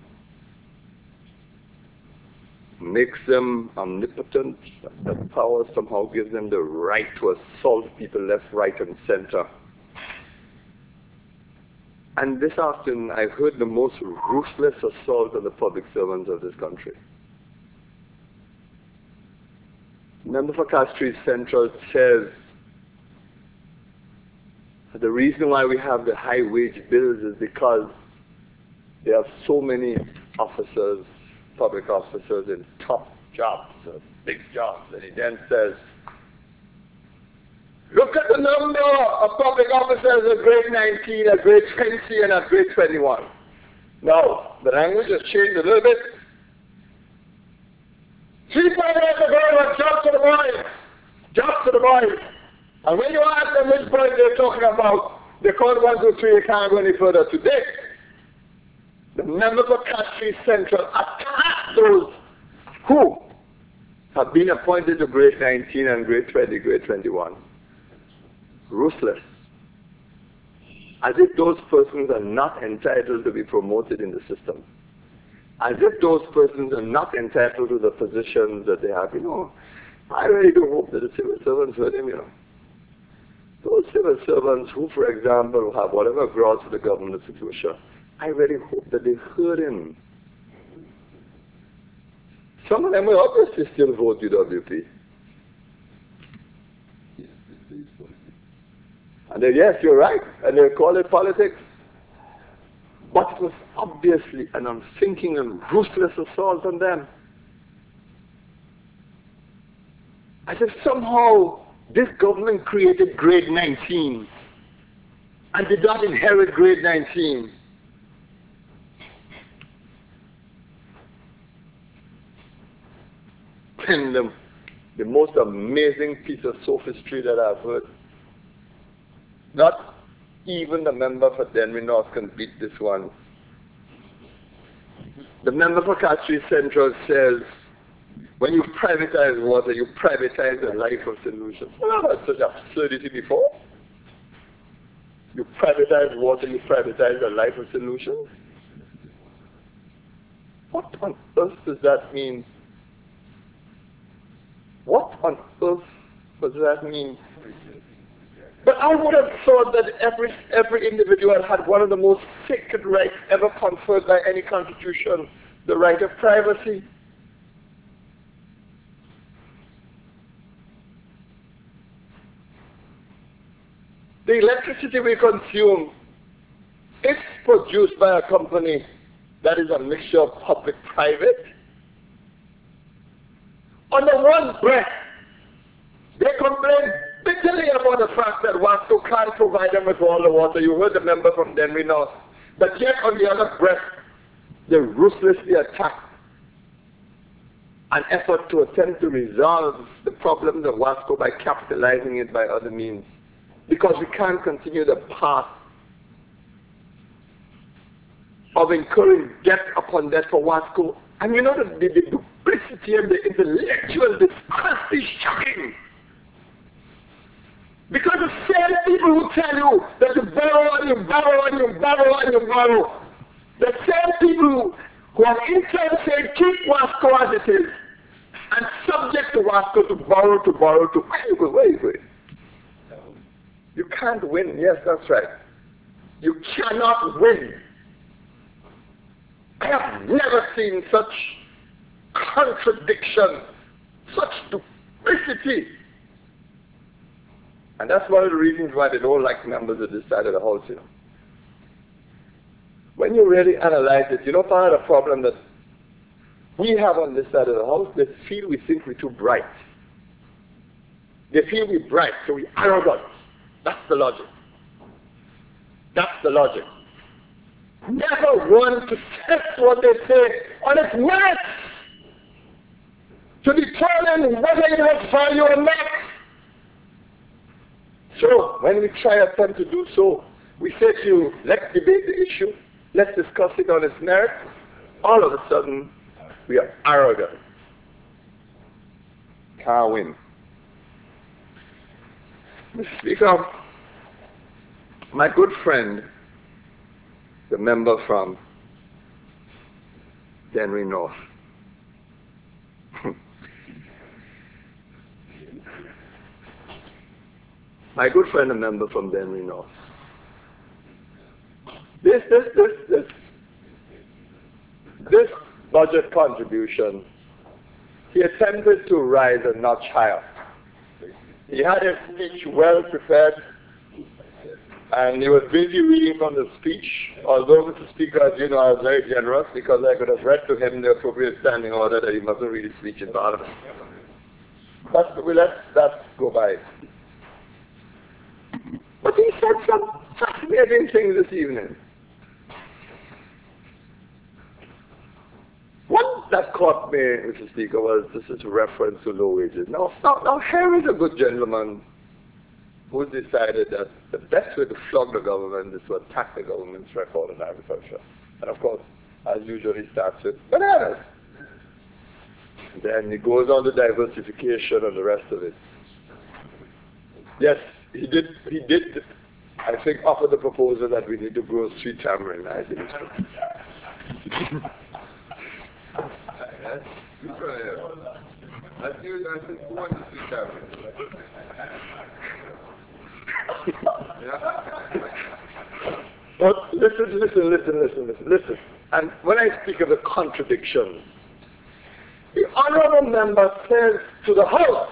makes them omnipotent. That power somehow gives them the right to assault people left, right, and center. And this afternoon, I heard the most ruthless assault on the public servants of this country. Member for Castries Central says that the reason why we have the high wage bills is because there are so many officers, public officers in top jobs, big jobs. And he then says, look at the number of public officers at grade 19, at grade 20, and at grade 21. Now, the language has changed a little bit. 3 years ago, it was jobs to the boys. Jobs to the boys. And when you ask them which boys they're talking about, they call 1, 2, 3, you can't go any further. Today, the member for Castries Central attacked those who have been appointed to grade 19 and grade 20, grade 21. Ruthless. As if those persons are not entitled to be promoted in the system. As if those persons are not entitled to the positions that they have. You know, I really do hope that the civil servants heard him, you know. Those civil servants who, for example, have whatever grants for the government of St. Lucia, I really hope that they heard him. Some of them will obviously still vote UWP. And then, yes, you're right, and they'll call it politics. But it was obviously an unthinking and ruthless assault on them. As if somehow this government created grade 19 and did not inherit grade 19. Send them the most amazing piece of sophistry that I've heard. Not even the member for Denry North can beat this one. The member for Castries Central says, when you privatize water, you privatize the life of solutions. I've heard such absurdity before. You privatize water, you privatize the life of solutions. What on earth does that mean? What on earth does that mean? But I would have thought that every individual had one of the most sacred rights ever conferred by any constitution, the right of privacy. The electricity we consume is produced by a company that is a mixture of public-private. On the one breath, they complain bitterly about the fact that WASCO can't provide them with all the water. You heard the member from Denry North. But yet on the other breath, they ruthlessly attack an effort to attempt to resolve the problems of WASCO by capitalizing it by other means. Because we can't continue the path of incurring debt upon debt for WASCO. And you know the duplicity and the intellectual disgust is shocking. Because the same people who tell you that you borrow and you borrow and you borrow and you borrow, the same people who are in turn saying keep WASCO as it is and subject to WASCO to borrow, where you going? You can't win. Yes, that's right. You cannot win. I have never seen such contradiction, such duplicity. And that's one of the reasons why they don't like members of this side of the house, you know. When you really analyze it, you know, part of the problem that we have on this side of the house, they feel we think we're too bright. They feel we're bright, so we're arrogant. That's the logic. That's the logic. Never want to test what they say on its merits to determine whether it has value or not. So, when we attempt to do so, we say to you, let's debate the issue, let's discuss it on its merits. All of a sudden, we are arrogant. Can't win. Mr. Speaker, my good friend, the member from Denry North, my good friend, a member from Denry North. This budget contribution, he attempted to rise a notch higher. He had his speech well prepared, and he was busy reading from the speech, although, Mr. Speaker, as you know, I was very generous because I could have read to him the appropriate standing order that he mustn't read his speech in Parliament. But we let that go by. But he said some fascinating things this evening. One that caught me, Mr. Speaker, was this is a reference to low wages. Now here is a good gentleman who decided that the best way to flog the government is to attack the government's record in agriculture. And of course, as usual, he starts with bananas. Then he goes on to diversification and the rest of it. Yes, he did, I think, offer the proposal that we need to grow sweet tamarind. I think it's true. But listen. And when I speak of the contradiction, the honorable member says to the House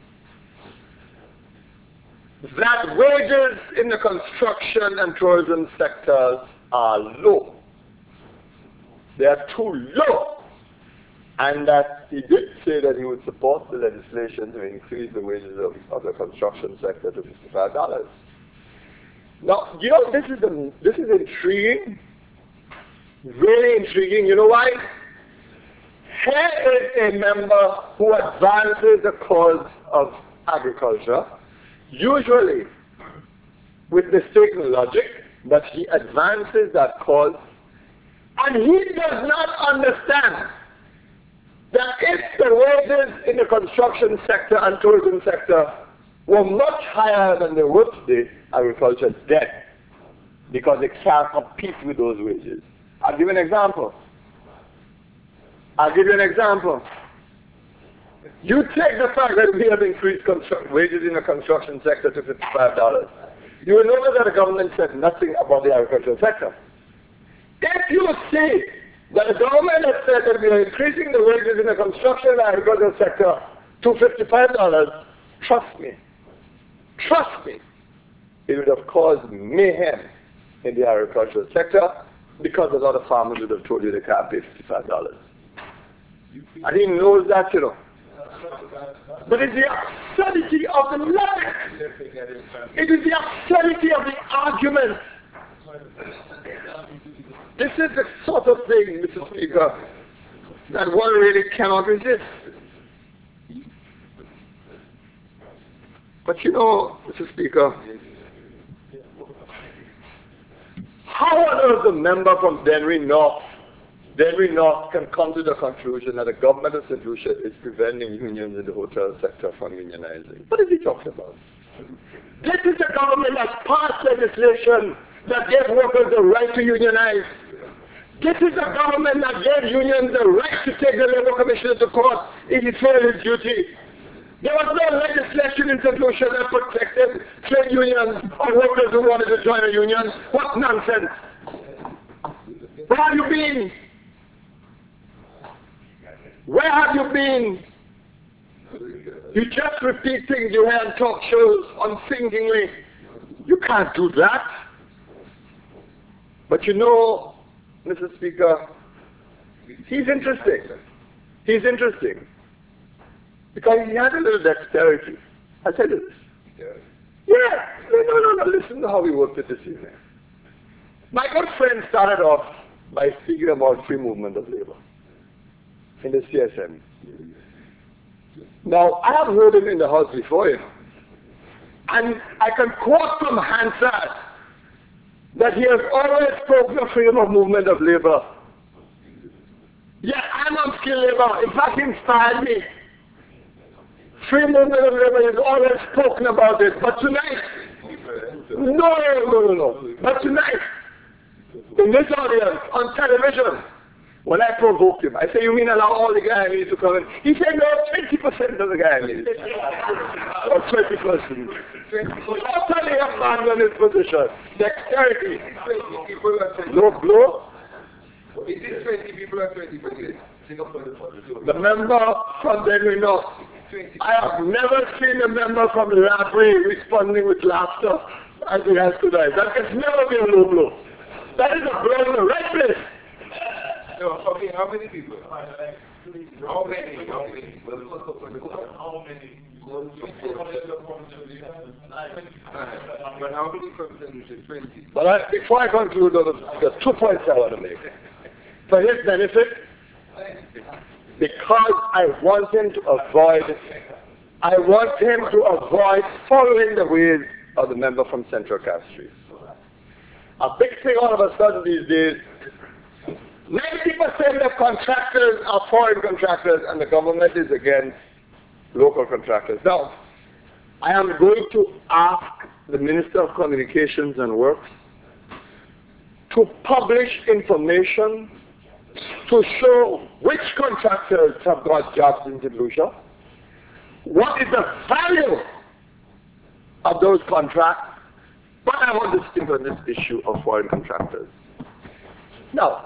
that wages in the construction and tourism sectors are low. They are too low. And that he did say that he would support the legislation to increase the wages of the construction sector to $55. Now, you know, this is intriguing, really intriguing. You know why? here is a member who advances the cause of agriculture, usually with mistaken logic, but he advances that cause, and he does not understand that if the wages in the construction sector and tourism sector were much higher than they were today, agriculture is dead, because it can't compete with those wages. I'll give you an example. You take the fact that we have increased wages in the construction sector to $55. You will notice that the government said nothing about the agricultural sector. If you see that the government has said that we are increasing the wages in the construction and agricultural sector to $55, trust me, it would have caused mayhem in the agricultural sector, because a lot of farmers would have told you they can't pay $55. And he knows that, you know. But it's the absurdity of the logic. It is the absurdity of the argument. This is the sort of thing, Mr. Speaker, that one really cannot resist. But you know, Mr. Speaker, how on earth a member from Dennery North can come to the conclusion that the government of St. Lucia is preventing unions in the hotel sector from unionizing? What is he talking about? This is the government that passed legislation that gave workers the right to unionize. This is the government that gave unions the right to take the Labour Commissioner to court if he failed his duty. There was no legislation in St. Lucia that protected trade unions or workers who wanted to join a union. What nonsense! Where have you been? Where have you been? You just repeat things you hear on talk shows unthinkingly. You can't do that. But you know, Mr. Speaker, he's interesting. He's interesting. Because he had a little dexterity. I tell you this. Yeah. No. Listen to how we worked it this evening. My good friend started off by speaking about free movement of labor in the CSM. Now, I have heard him in the House before, you know. And I can quote from Hansard that he has always spoken of freedom of movement of labor. Yeah, I'm on skilled labor. In fact, he inspired me. Free movement of labor is always spoken about it. But tonight, no. But tonight, in this audience, on television, when I provoked him, I say, you mean allow all the Guyanese to come in? He said, no, 20% of the Guyanese. Or 20%. Totally abandoned his position. Dexterity. No blow. Is it 20 people or 20%? The member from Dennery North. I have never seen a member from Labrie responding with laughter as he has tonight. That can never be a low blow. That is a blow in the right place. No, okay, how many people? How many? But how many from the 20? But before I conclude, there are 2 points I want to make. For his benefit, because I want him to avoid following the ways of the member from Central Castries. A big thing all of a sudden these days, 90% of contractors are foreign contractors and the government is against local contractors. Now, I am going to ask the Minister of Communications and Works to publish information to show which contractors have got jobs in St. Lucia, what is the value of those contracts, but I want to stick on this issue of foreign contractors. Now,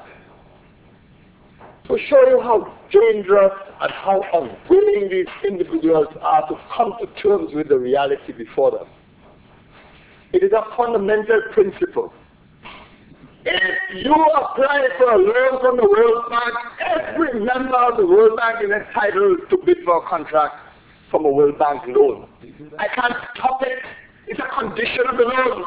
to show you how dangerous and how unwilling these individuals are to come to terms with the reality before them. It is a fundamental principle. If you apply for a loan from the World Bank, every member of the World Bank is entitled to bid for a contract from a World Bank loan. I can't stop it. It's a condition of the loan.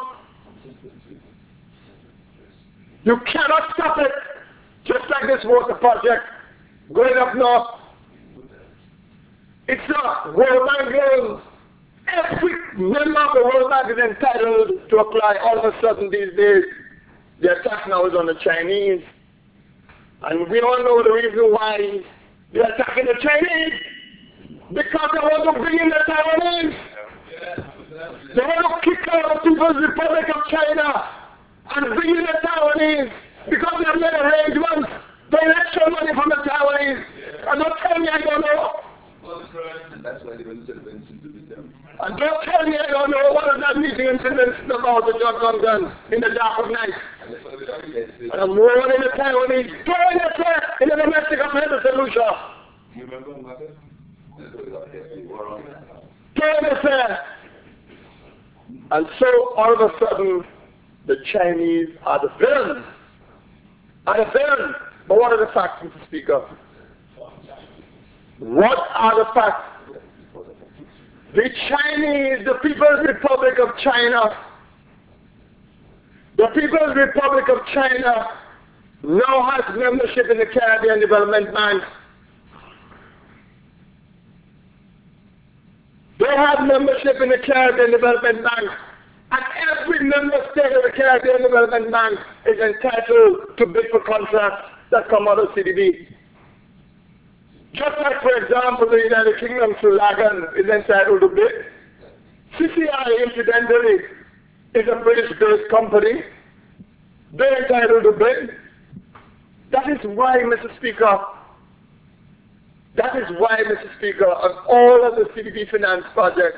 You cannot stop it. Just like this water project. going up north. It's a World Bank loan. Every member of the World Bank is entitled to apply. All of a sudden these days, the attack now is on the Chinese. And we all know the reason why they're attacking the Chinese. Because they want to bring in the Taiwanese. They want to kick out the People's Republic of China and bring in the Taiwanese. Because they have made arrangements for election money from the Taiwanese. And don't tell me I don't know. That's why they went to the Vincent to be them. And don't tell me I don't know what is that meeting in Vincent about the John London in the dark of night. And I'm warning the Taiwanese, go in there in the domestic affairs of St. Lucia. You remember Marcus? Go in there. And so all of a sudden, the Chinese are the villains. Are the villains. But what are the facts, Mr. Speaker? What are the facts? The Chinese, the People's Republic of China, the People's Republic of China now has membership in the Caribbean Development Bank. They have membership in the Caribbean Development Bank. And every member state of the Caribbean Development Bank is entitled to bid for contracts that come out of CDB. Just like, for example, the United Kingdom through Lagan is entitled to bid. CCI, incidentally, is a British-based company. They're entitled to bid. That is why, Mr. Speaker, on all of the CDB finance projects,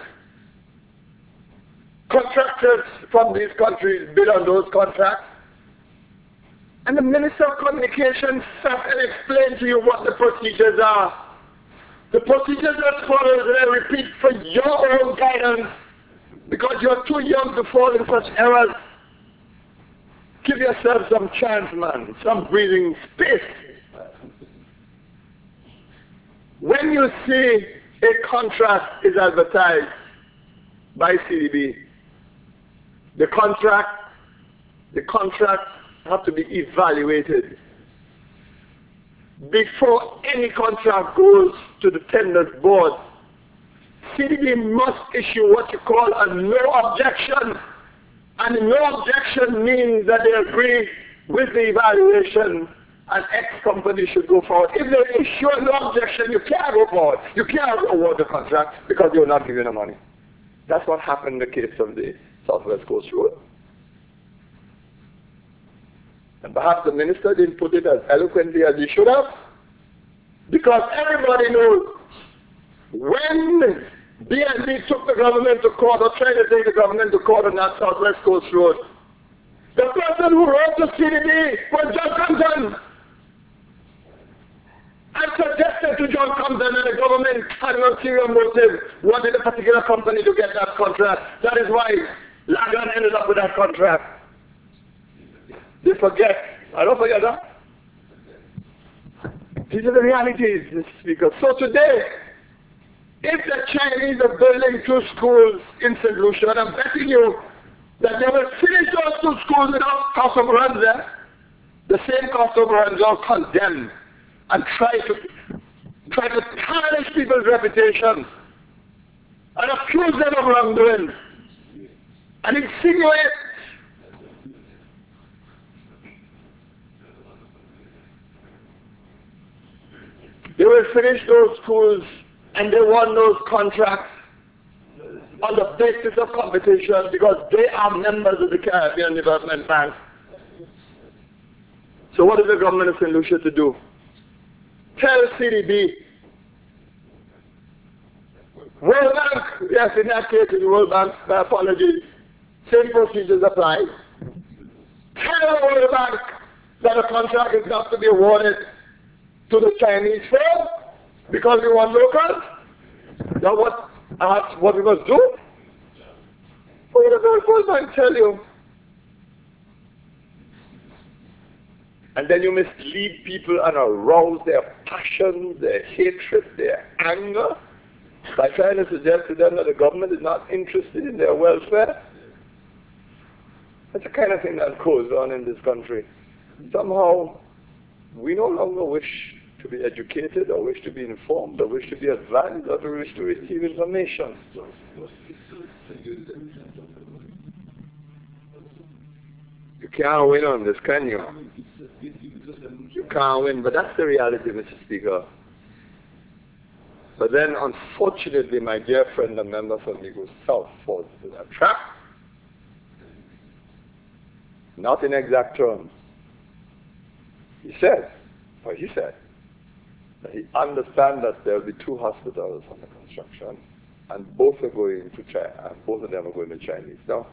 contractors from these countries bid on those contracts. And the Minister of Communications sat and explained to you what the procedures are. The procedures as follows, and I repeat for your own guidance, because you're too young to fall in such errors. Give yourself some chance, man, some breathing space. When you see a contract is advertised by CDB, the contract have to be evaluated. Before any contract goes to the tenders board, CDB must issue what you call a no objection. And no objection means that they agree with the evaluation and X company should go forward. If they issue a no objection, you can't go forward. You can't award the contract because you're not giving the money. That's what happened in the case of the Southwest Coast Road. And perhaps the minister didn't put it as eloquently as he should have, because everybody knows when BNB took the government to court, or tried to take the government to court on that Southwest Coast Road, the person who wrote the CDB was John Compton. I suggested to John Compton that the government had an ulterior motive, wanted a particular company to get that contract. That is why Lagan ended up with that contract. They forget. I don't forget that. These are the realities, Mr. Speaker. So today, if the Chinese are building 2 schools in St. Lucia, and I'm betting you that they will finish those 2 schools without cost overruns there, the same cost overruns are condemned and try to tarnish people's reputation and accuse them of wrongdoing and insinuate they will finish those schools and they won those contracts on the basis of competition because they are members of the Caribbean Development Bank. So what is the government of St. Lucia to do? Tell CDB, World Bank, yes, in that case, in the World Bank, my apologies, same procedures apply. Tell the World Bank that a contract is not to be awarded to the Chinese firm because we want locals. Now what we must do? What does the World Bank tell you? And then you mislead people and arouse their passion, their hatred, their anger by trying to suggest to them that the government is not interested in their welfare. That's the kind of thing that goes on in this country. Somehow, we no longer wish to be educated, or wish to be informed, or wish to be advised, or to wish to receive information. You can't win on this, can you? You can't win, but that's the reality, Mr. Speaker. But then, unfortunately, my dear friend, a member from Migo South, falls into that trap. Not in exact terms. He said that he understands that there will be 2 hospitals under construction, and both are going to China, and both of them are going to Chinese. Now,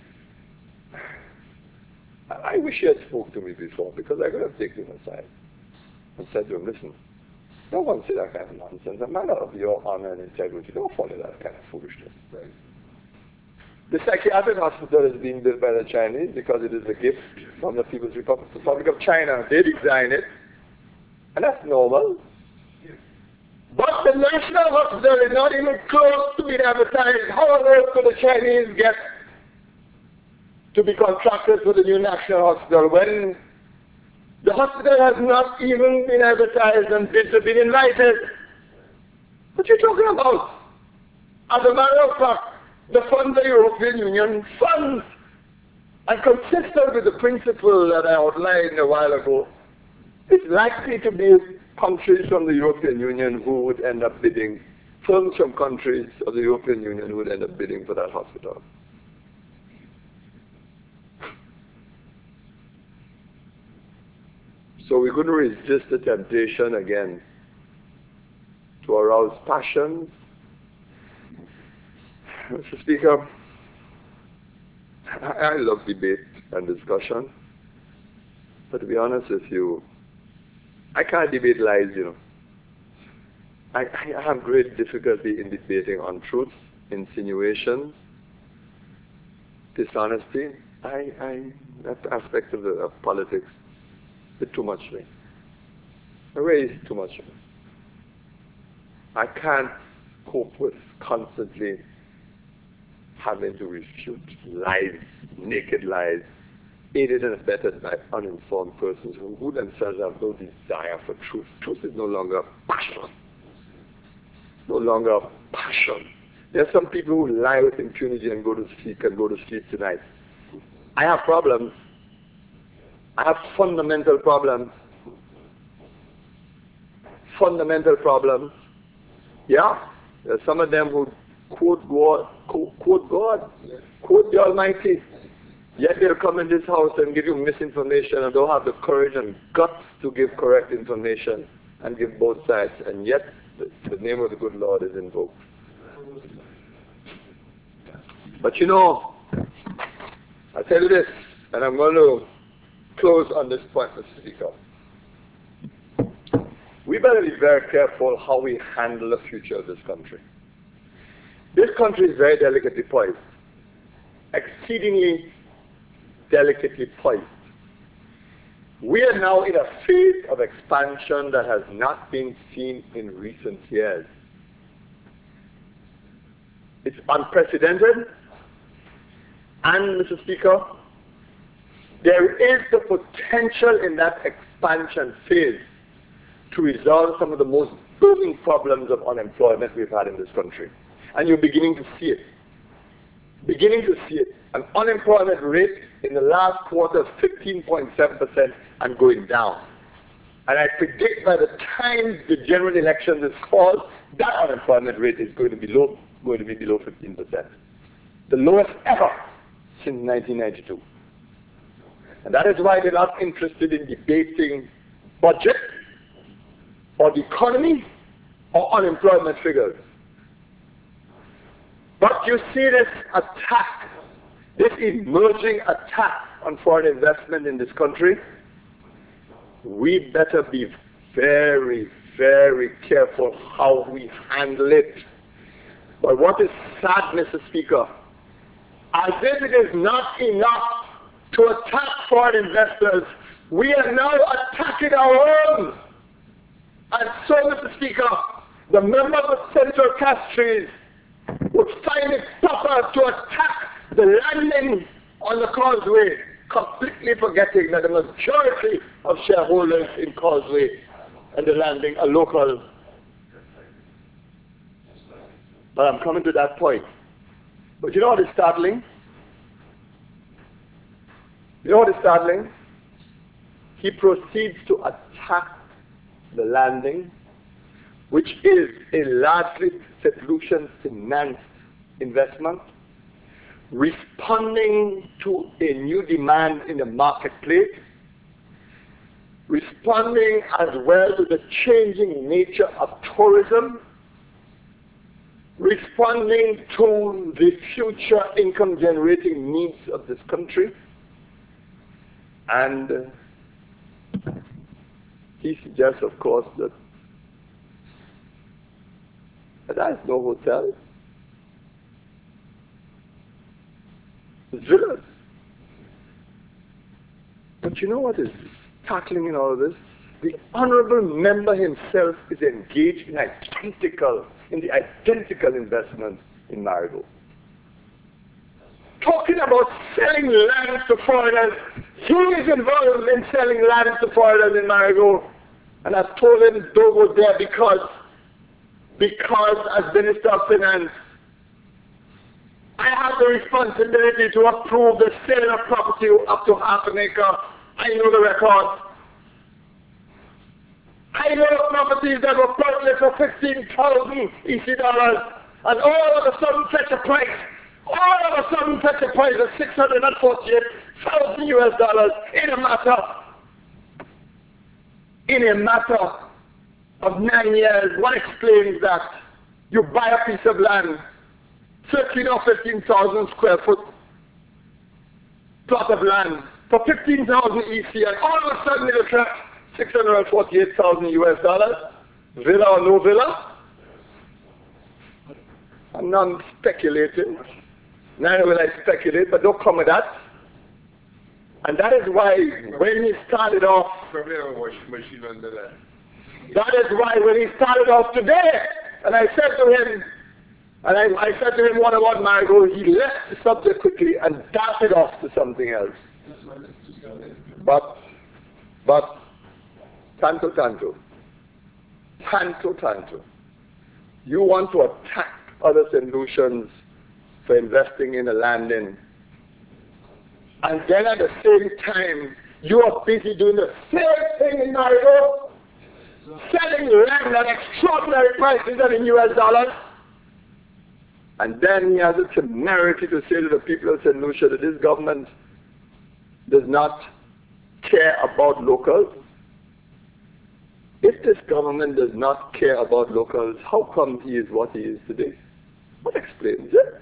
I wish he had spoken to me before, because I could have taken him aside and said to him, listen, don't want to say that kind of nonsense. A matter of your honor and integrity, don't follow that kind of foolishness. Right? The psychiatric hospital is being built by the Chinese because it is a gift from the People's Republic of China. They designed it, and that's normal. But the national hospital is not even close to being advertised. How on earth could the Chinese get to be contractors for the new national hospital when the hospital has not even been advertised and bids have been invited? What are you talking about? As a matter of fact, the funds the European Union funds, and consistent with the principle that I outlined a while ago, it's likely to be countries from the European Union who would end up bidding, firms from countries of the European Union who would end up bidding for that hospital. So we couldn't resist the temptation again to arouse passions. Mr. Speaker, I love debate and discussion, but to be honest with you, I can't debate lies, you know. I have great difficulty in debating untruths, insinuations, dishonesty. That aspect of politics, it's too much for me. It really is too much for me. I can't cope with constantly having to refute lies, naked lies, aided and abetted by uninformed persons who themselves have no desire for truth. Truth is no longer passion. No longer passion. There are some people who lie with impunity and go to sleep tonight. I have problems. I have fundamental problems. Fundamental problems. Yeah, there are some of them who quote God, quote the Almighty. Yet they'll come in this house and give you misinformation and don't have the courage and guts to give correct information and give both sides. And yet the name of the good Lord is invoked. But you know, I'll tell you this, and I'm going to close on this point, Mr. Speaker. We better be very careful how we handle the future of this country. This country is very delicately poised, exceedingly delicately poised. We are now in a phase of expansion that has not been seen in recent years. It's unprecedented, and Mr. Speaker, there is the potential in that expansion phase to resolve some of the most burning problems of unemployment we've had in this country. And you're beginning to see it. Beginning to see it. An unemployment rate in the last quarter of 15.7% and going down. And I predict by the time the general election is called, that unemployment rate is going to be below 15%. The lowest ever since 1992. And that is why they're not interested in debating budget or the economy or unemployment figures. But you see this attack, this emerging attack on foreign investment in this country. We better be very, very careful how we handle it. But what is sad, Mr. Speaker, as if it is not enough to attack foreign investors, we are now attacking our own. And so, Mr. Speaker, the members of Central Castries would find it proper to attack the landing on the causeway, completely forgetting that the majority of shareholders in Causeway and the landing a local. But I'm coming to that point. But you know what is startling? You know what is startling? He proceeds to attack the landing, which is a largely solution finance investment, responding to a new demand in the marketplace, responding as well to the changing nature of tourism, responding to the future income generating needs of this country. And he suggests, of course, that there is no hotel. It's villas. But you know what is tackling in all of this? The honorable member himself is engaged in the identical investment in Marigot. Talking about selling land to foreigners, he is involved in selling land to foreigners in Marigot. And I told him, don't go there because as Minister of Finance, I have the responsibility to approve the sale of property up to half an acre. I know the record. I know properties that were purchased for 15,000 EC dollars, and all of a sudden fetch a price. All of a sudden fetch a price of 648,000 US dollars in a matter of 9 years. What explains that? You buy a piece of land, 13 or 15,000 square foot plot of land for 15,000 EC, and all of a sudden it attracts 648,000 US dollars. Villa or no villa? I'm not speculating. Neither will I speculate, but don't come with that. And that is why when he started off, Probably have a washing machine under that. that is why when he started off today, and I said to him, what about Marigot, he left the subject quickly and darted off to something else. But, tanto. You want to attack other solutions for investing in a landing, and then at the same time, you are busy doing the same thing in Marigot, selling land at extraordinary prices and in US dollars. And then he has the temerity to say to the people of St. Lucia that this government does not care about locals. If this government does not care about locals, how come he is what he is today? What explains it?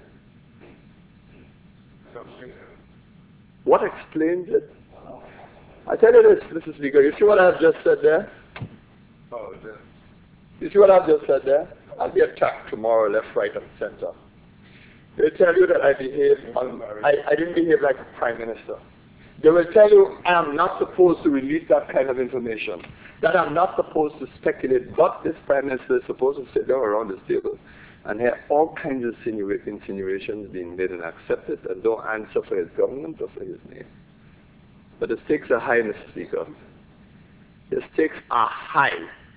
What explains it? I tell you this, Mr. Speaker, you see what I've just said there? Oh, yeah. You see what I've just said there? I'll be attacked tomorrow, left, right, and center. They'll tell you that I didn't behave like a prime minister. They will tell you I am not supposed to release that kind of information, that I'm not supposed to speculate, but this prime minister is supposed to sit down around this table and hear all kinds of insinuations being made and accepted, and don't answer for his government or for his name. But the stakes are high, Mr. Speaker. The stakes are high.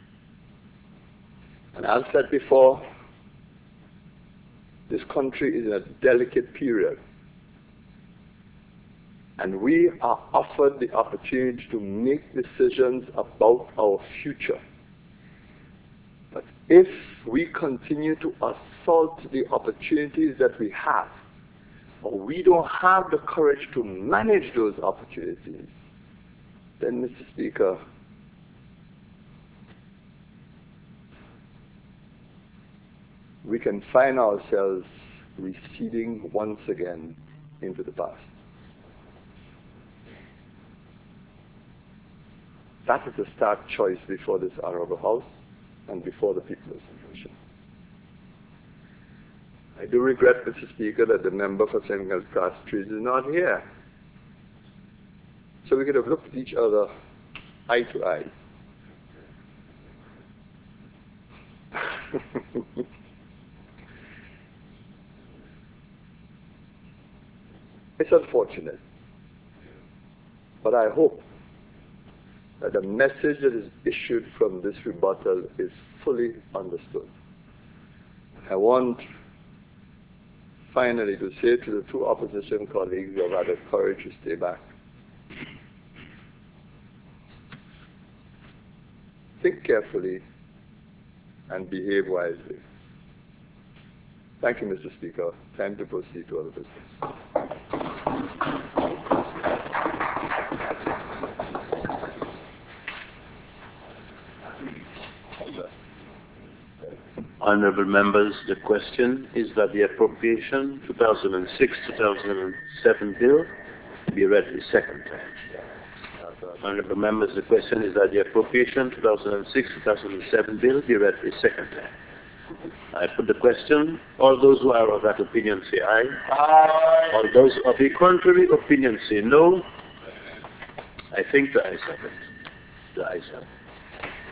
And I've said before, this country is in a delicate period. And we are offered the opportunity to make decisions about our future. But if we continue to assault the opportunities that we have, or we don't have the courage to manage those opportunities, then, Mr. Speaker, we can find ourselves receding once again into the past. That is a stark choice before this Honorable House and before the people of St. Lucia. I do regret, Mr. Speaker, that the member for St. Castries is not here. So we could have looked at each other eye to eye. It's unfortunate. But I hope that the message that is issued from this rebuttal is fully understood. I want finally to say to the two opposition colleagues who have had the courage to stay back, think carefully and behave wisely. Thank you, Mr. Speaker. Time to proceed to other business. Honourable members, the question is that the appropriation 2006-2007 bill be read the second time. Honourable members, the question is that the appropriation 2006-2007 bill be read the second time. I put the question. All those who are of that opinion say aye. Aye. All those of the contrary opinion say no. I think the ayes have it. The ayes have it.